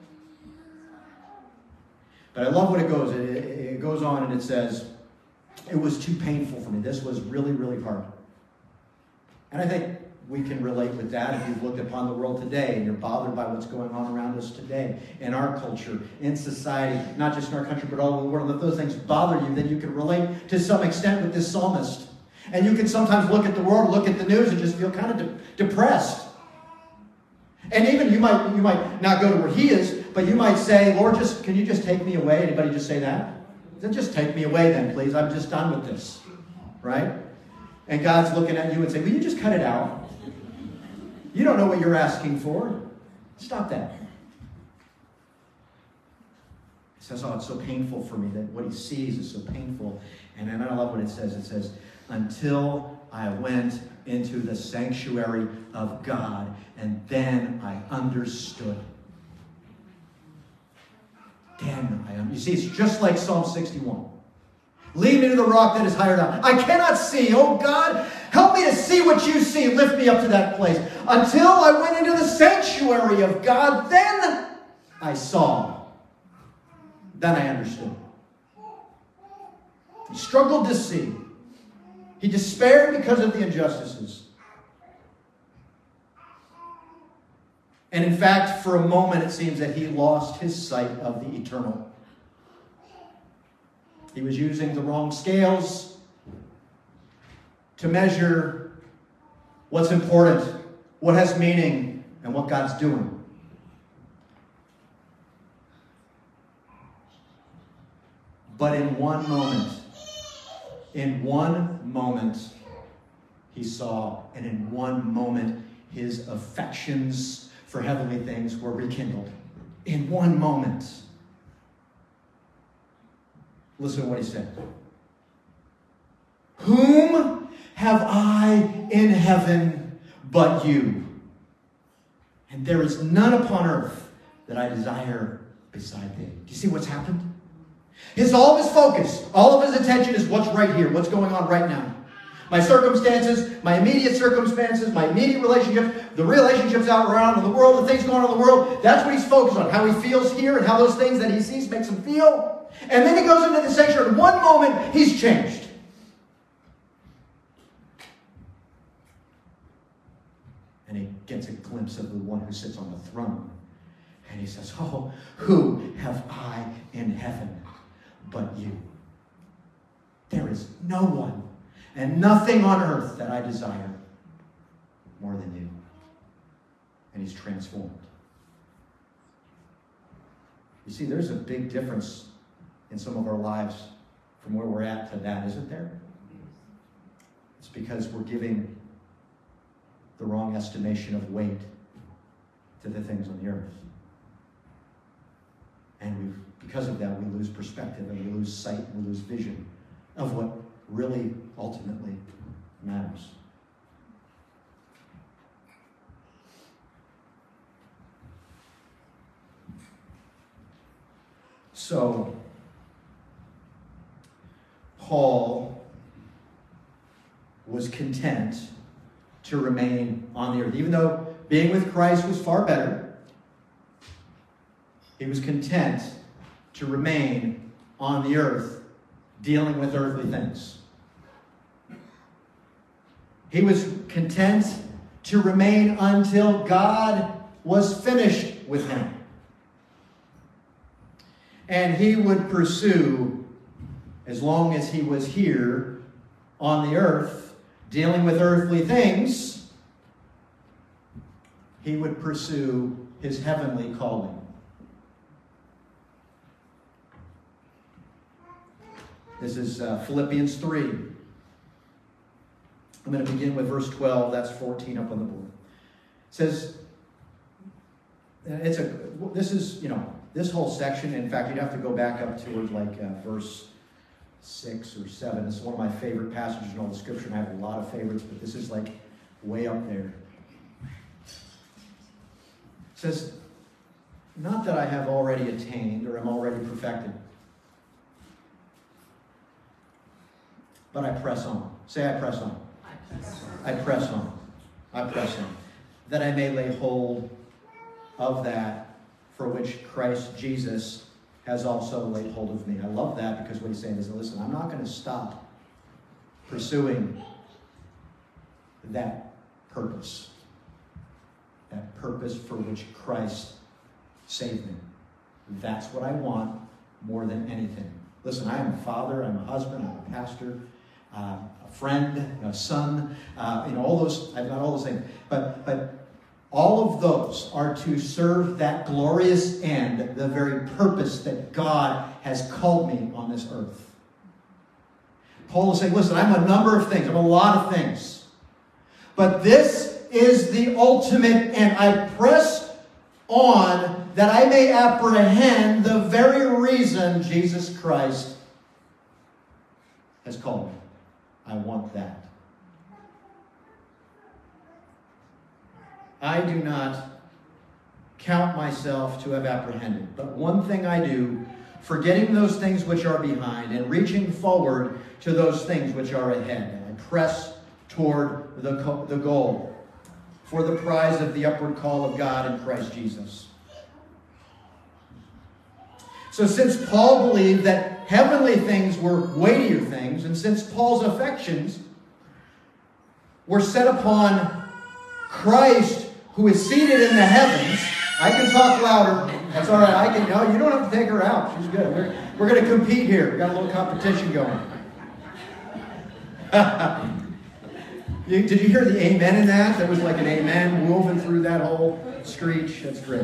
But I love what it goes. It, it, it goes on and it says, it was too painful for me. This was really, really hard. And I think we can relate with that if you've looked upon the world today and you're bothered by what's going on around us today, in our culture, in society, not just in our country, but all over the world. If those things bother you, then you can relate to some extent with this psalmist. And you can sometimes look at the world, look at the news, and just feel kind of de- depressed. And even you might you might not go to where he is, but you might say, Lord, just can you just take me away? Anybody just say that? Then just take me away then, please. I'm just done with this. Right? And God's looking at you and saying, will you just cut it out? You don't know what you're asking for. Stop that. He says, oh, it's so painful for me, that what he sees is so painful. And then I love what it says. It says, until I went into the sanctuary of God, and then I understood. Then I understood. You see, it's just like Psalm sixty-one. Lead me to the rock that is higher down. I cannot see. Oh God, help me to see what you see. Lift me up to that place. Until I went into the sanctuary of God, then I saw. Then I understood. He struggled to see. He despaired because of the injustices. And in fact, for a moment, it seems that he lost his sight of the eternal. He was using the wrong scales to measure what's important, what has meaning, and what God's doing. But in one moment, in one moment, he saw, and in one moment, his affections for heavenly things were rekindled. In one moment. Listen to what he said. Whom have I in heaven but you? And there is none upon earth that I desire beside thee. Do you see what's happened? His all of his focus, all of his attention is what's right here, what's going on right now. My circumstances, my immediate circumstances, my immediate relationships, the relationships out around in the world, the things going on in the world, that's what he's focused on. How he feels here and how those things that he sees makes him feel. And then he goes into the sanctuary. In one moment, he's changed. And he gets a glimpse of the one who sits on the throne. And he says, oh, who have I in heaven but you? There is no one and nothing on earth that I desire more than you. And he's transformed. You see, there's a big difference in some of our lives from where we're at to that, isn't there? It's because we're giving the wrong estimation of weight to the things on the earth. And we, because of that, we lose perspective and we lose sight and we lose vision of what really ultimately matters. So, Paul was content to remain on the earth. Even though being with Christ was far better, he was content to remain on the earth dealing with earthly things. He was content to remain until God was finished with him. And he would pursue, as long as he was here on the earth, dealing with earthly things, he would pursue his heavenly calling. This is uh, Philippians three. I'm going to begin with verse twelve. That's fourteen up on the board. It says, it's a, this is, you know, this whole section, in fact, you'd have to go back up towards like uh, verse six or seven. This is one of my favorite passages in all the scripture, and I have a lot of favorites, but this is like way up there. It says, not that I have already attained or am already perfected, but I press on. Say, I press on. I press on. I press on. I press on. That I may lay hold of that for which Christ Jesus has also laid hold of me. I love that because what he's saying is, listen, I'm not going to stop pursuing that purpose. That purpose for which Christ saved me. That's what I want more than anything. Listen, I am a father, I'm a husband, I'm a pastor, uh, a friend, a son, uh, you know, all those, I've got all those things. But, but all of those are to serve that glorious end, the very purpose that God has called me on this earth. Paul is saying, listen, I'm a number of things. I'm a lot of things. But this is the ultimate, and I press on that I may apprehend the very reason Jesus Christ has called me. I want that. I do not count myself to have apprehended. But one thing I do, forgetting those things which are behind and reaching forward to those things which are ahead. I press toward the, co- the goal for the prize of the upward call of God in Christ Jesus. So since Paul believed that heavenly things were weightier things, and since Paul's affections were set upon Christ who is seated in the heavens, I can talk louder. That's all right. I can. No, you don't have to take her out. She's good. We're, we're going to compete here. We've got a little competition going. you, did you hear the amen in that? That was like an amen woven through that whole screech. That's great.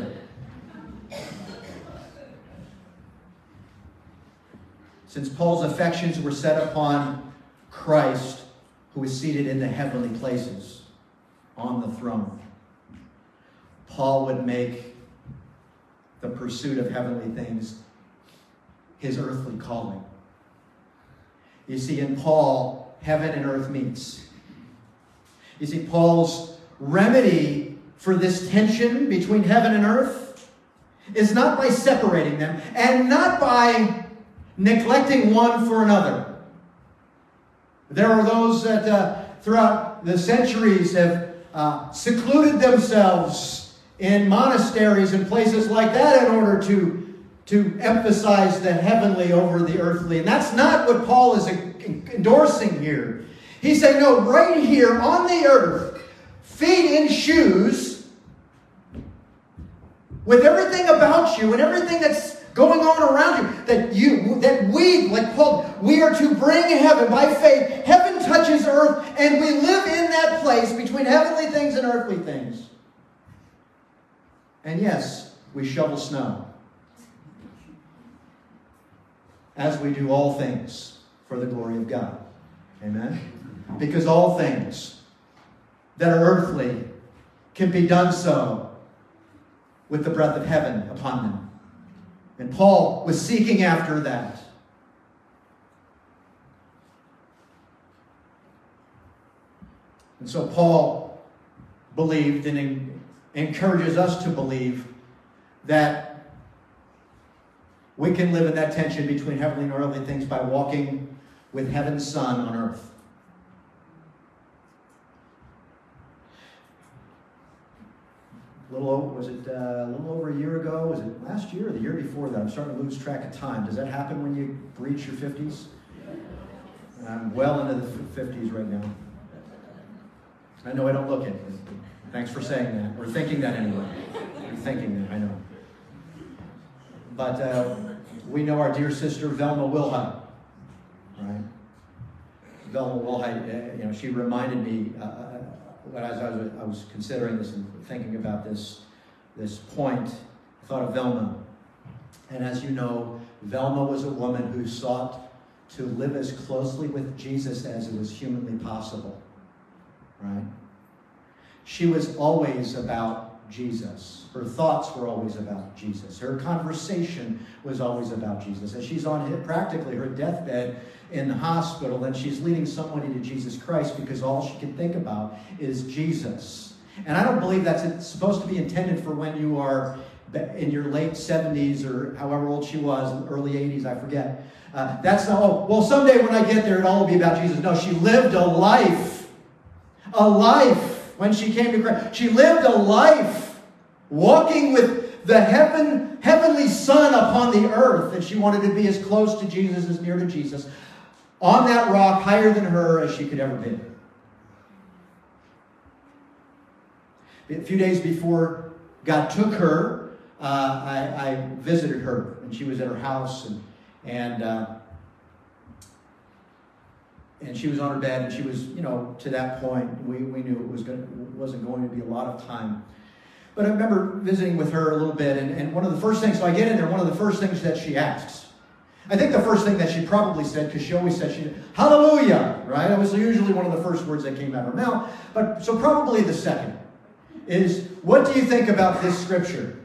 Since Paul's affections were set upon Christ, who is seated in the heavenly places on the throne, Paul would make the pursuit of heavenly things his earthly calling. You see, in Paul, heaven and earth meets. You see, Paul's remedy for this tension between heaven and earth is not by separating them and not by neglecting one for another. There are those that uh, throughout the centuries have uh, secluded themselves in monasteries and places like that in order to, to emphasize the heavenly over the earthly. And that's not what Paul is endorsing here. He's saying, no, right here on the earth, feet in shoes, with everything about you and everything that's going on around you, that you, that we, like Paul, we are to bring heaven by faith. Heaven touches earth, and we live in that place between heavenly things and earthly things. And yes, we shovel snow, as we do all things for the glory of God. Amen? Because all things that are earthly can be done so with the breath of heaven upon them. And Paul was seeking after that. And so Paul believed and encourages us to believe that we can live in that tension between heavenly and earthly things by walking with heaven's Son on earth. A little over, was it uh, a little over a year ago? Was it last year or the year before that? I'm starting to lose track of time. Does that happen when you reach your fifties? I'm well into the fifties right now. I know I don't look it. Thanks for saying that, or thinking that anyway. You're thinking that, I know. But uh, we know our dear sister Velma Wilhite, right? Velma Wilhite, uh, you know, she reminded me uh, as I was, I was considering this and thinking about this, this point. I thought of Velma, and as you know, Velma was a woman who sought to live as closely with Jesus as it was humanly possible, right? She was always about Jesus. Her thoughts were always about Jesus. Her conversation was always about Jesus. As she's on practically her deathbed in the hospital, and she's leading somebody to Jesus Christ because all she can think about is Jesus. And I don't believe that's supposed to be intended for when you are in your late seventies or however old she was, early eighties, I forget. Uh, that's not, oh, well, someday when I get there, it'll all be about Jesus. No, she lived a life. A life. When she came to Christ, she lived a life walking with the heaven, heavenly Son upon the earth, and she wanted to be as close to Jesus, as near to Jesus, on that rock higher than her as she could ever be. A few days before God took her, uh, I, I visited her, and she was at her house, and and uh, and she was on her bed, and she was, you know, to that point, we, we knew it was going to, wasn't going to be a lot of time. But I remember visiting with her a little bit, and, and one of the first things, so I get in there, one of the first things that she asks, I think the first thing that she probably said, because she always said, she hallelujah, right? It was usually one of the first words that came out of her mouth. But so probably the second is, what do you think about this scripture?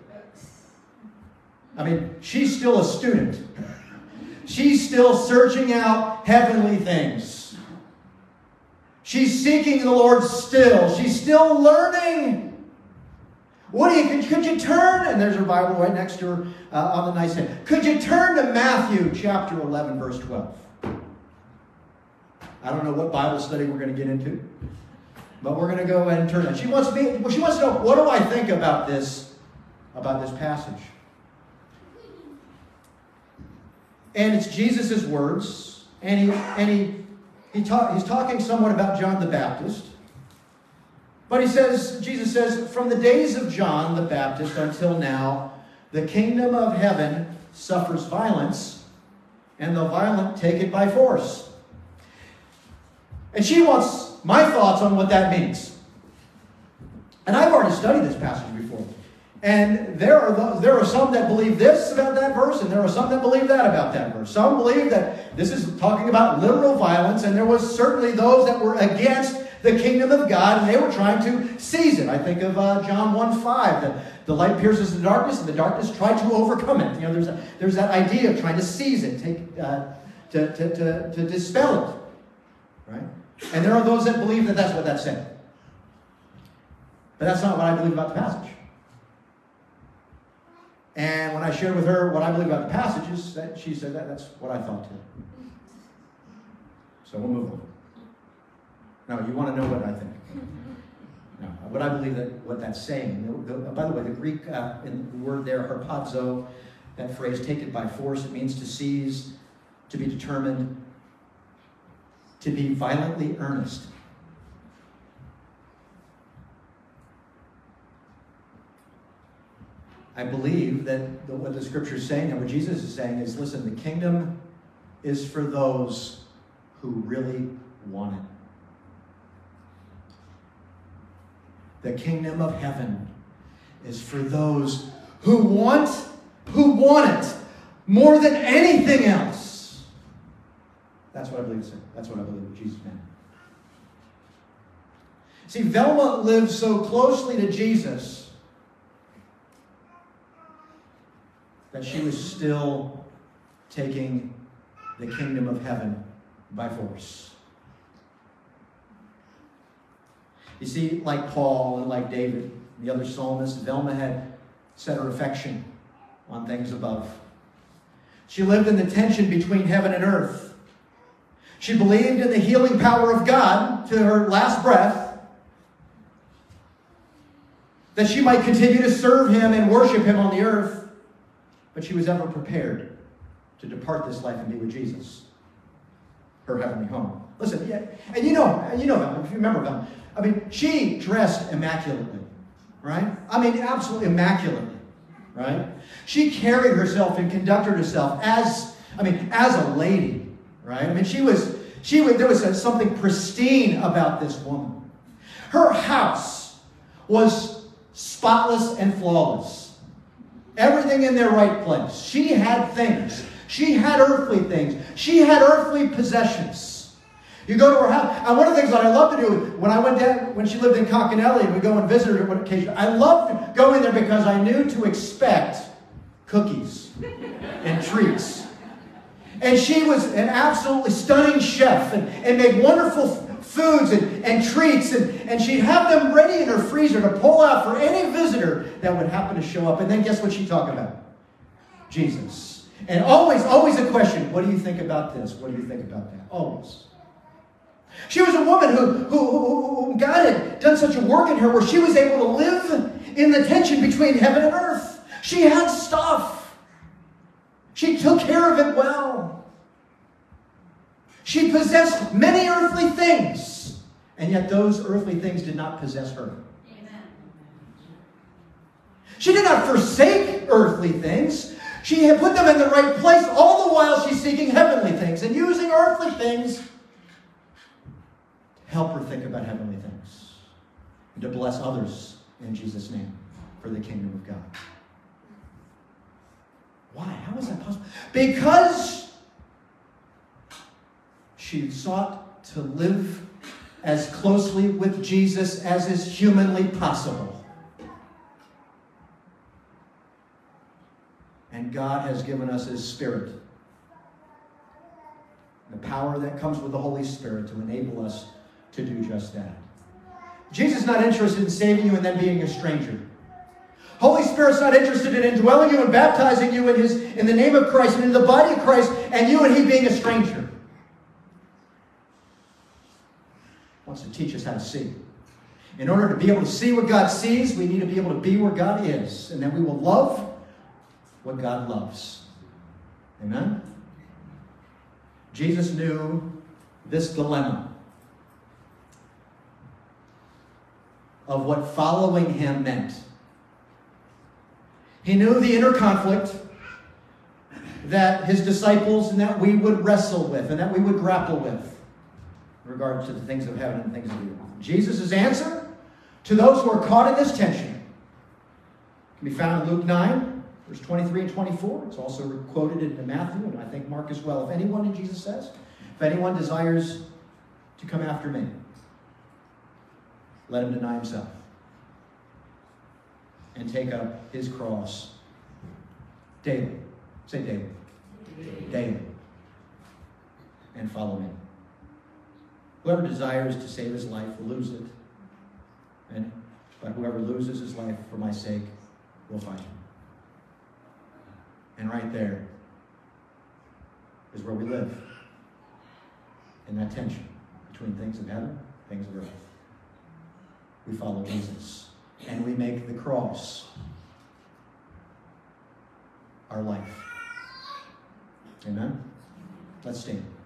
I mean, she's still a student. She's still searching out heavenly things. She's seeking the Lord still. She's still learning. What do you, could, could you turn, and there's her Bible right next to her uh, on the nightstand. Could you turn to Matthew chapter eleven, verse twelve? I don't know what Bible study we're going to get into, but we're going to go ahead and turn it. She wants to be, well, she wants to know, what do I think about this, about this passage? And it's Jesus' words, and he and he he ta- he's talking somewhat about John the Baptist. But he says, Jesus says, from the days of John the Baptist until now, the kingdom of heaven suffers violence, and the violent take it by force. And she wants my thoughts on what that means. And I've already studied this passage before. And there are those, there are some that believe this about that verse, and there are some that believe that about that verse. Some believe that this is talking about literal violence, and there was certainly those that were against the kingdom of God, and they were trying to seize it. I think of uh, John one five, that the light pierces the darkness, and the darkness tried to overcome it. You know, there's a, there's that idea of trying to seize it, take uh, to, to, to, to dispel it, right? And there are those that believe that that's what that's saying. But that's not what I believe about the passage. And when I shared with her what I believe about the passages, that she said that that's what I thought too. So we'll move on. No, you want to know what I think. No, what I believe that what that's saying. The, the, by the way, the Greek uh, in the word there, harpazo, that phrase, take it by force, it means to seize, to be determined, to be violently earnest. I believe that the, what the scripture is saying and what Jesus is saying is, listen, the kingdom is for those who really want it. The kingdom of heaven is for those who want, who want it more than anything else. That's what I believe. That's what I believe Jesus meant. See, Velma lived so closely to Jesus that she was still taking the kingdom of heaven by force. You see, like Paul and like David, the other psalmists, Velma had set her affection on things above. She lived in the tension between heaven and earth. She believed in the healing power of God to her last breath, that she might continue to serve Him and worship Him on the earth, but she was ever prepared to depart this life and be with Jesus, her heavenly home. Listen, yeah, and you know, you know Velma, if you remember Velma, I mean, she dressed immaculately, right? I mean, absolutely immaculately, right? She carried herself and conducted herself as, I mean, as a lady, right? I mean, she was, she was, there was a, something pristine about this woman. Her house was spotless and flawless. Everything in their right place. She had things. She had earthly things. She had earthly possessions. You go to her house, and one of the things that I love to do, when I went down, when she lived in Coconelli, and we go and visit her on occasion, I loved going there because I knew to expect cookies and treats. And she was an absolutely stunning chef, and, and made wonderful foods and, and treats, and, and she'd have them ready in her freezer to pull out for any visitor that would happen to show up. And then guess what she'd talk about? Jesus. And always, always a question, what do you think about this? What do you think about that? Always. She was a woman who, who, who, who God had done such a work in her where she was able to live in the tension between heaven and earth. She had stuff. She took care of it well. She possessed many earthly things, and yet those earthly things did not possess her. Amen. She did not forsake earthly things. She had put them in the right place, all the while she's seeking heavenly things and using earthly things help her think about heavenly things and to bless others in Jesus' name for the kingdom of God. Why? How is that possible? Because She sought to live as closely with Jesus as is humanly possible. And God has given us His Spirit. The power that comes with the Holy Spirit to enable us to do just that. Jesus is not interested in saving you and then being a stranger. Holy Spirit's not interested in indwelling you and baptizing you in, his, in the name of Christ and in the body of Christ and you and He being a stranger. He wants to teach us how to see. In order to be able to see what God sees, we need to be able to be where God is. And then we will love what God loves. Amen? Jesus knew this dilemma of what following Him meant. He knew the inner conflict that His disciples and that we would wrestle with and that we would grapple with in regards to the things of heaven and things of the earth. Jesus' answer to those who are caught in this tension can be found in Luke nine, verse twenty-three and twenty-four. It's also quoted in Matthew, and I think Mark as well. If anyone, and Jesus says, if anyone desires to come after me, let him deny himself and take up his cross daily. Say daily. Daily. Daily. And follow me. Whoever desires to save his life will lose it. And but whoever loses his life for my sake will find it. And right there is where we live. In that tension between things of heaven, things of earth. We follow Jesus. And we make the cross our life. Amen? Let's stand.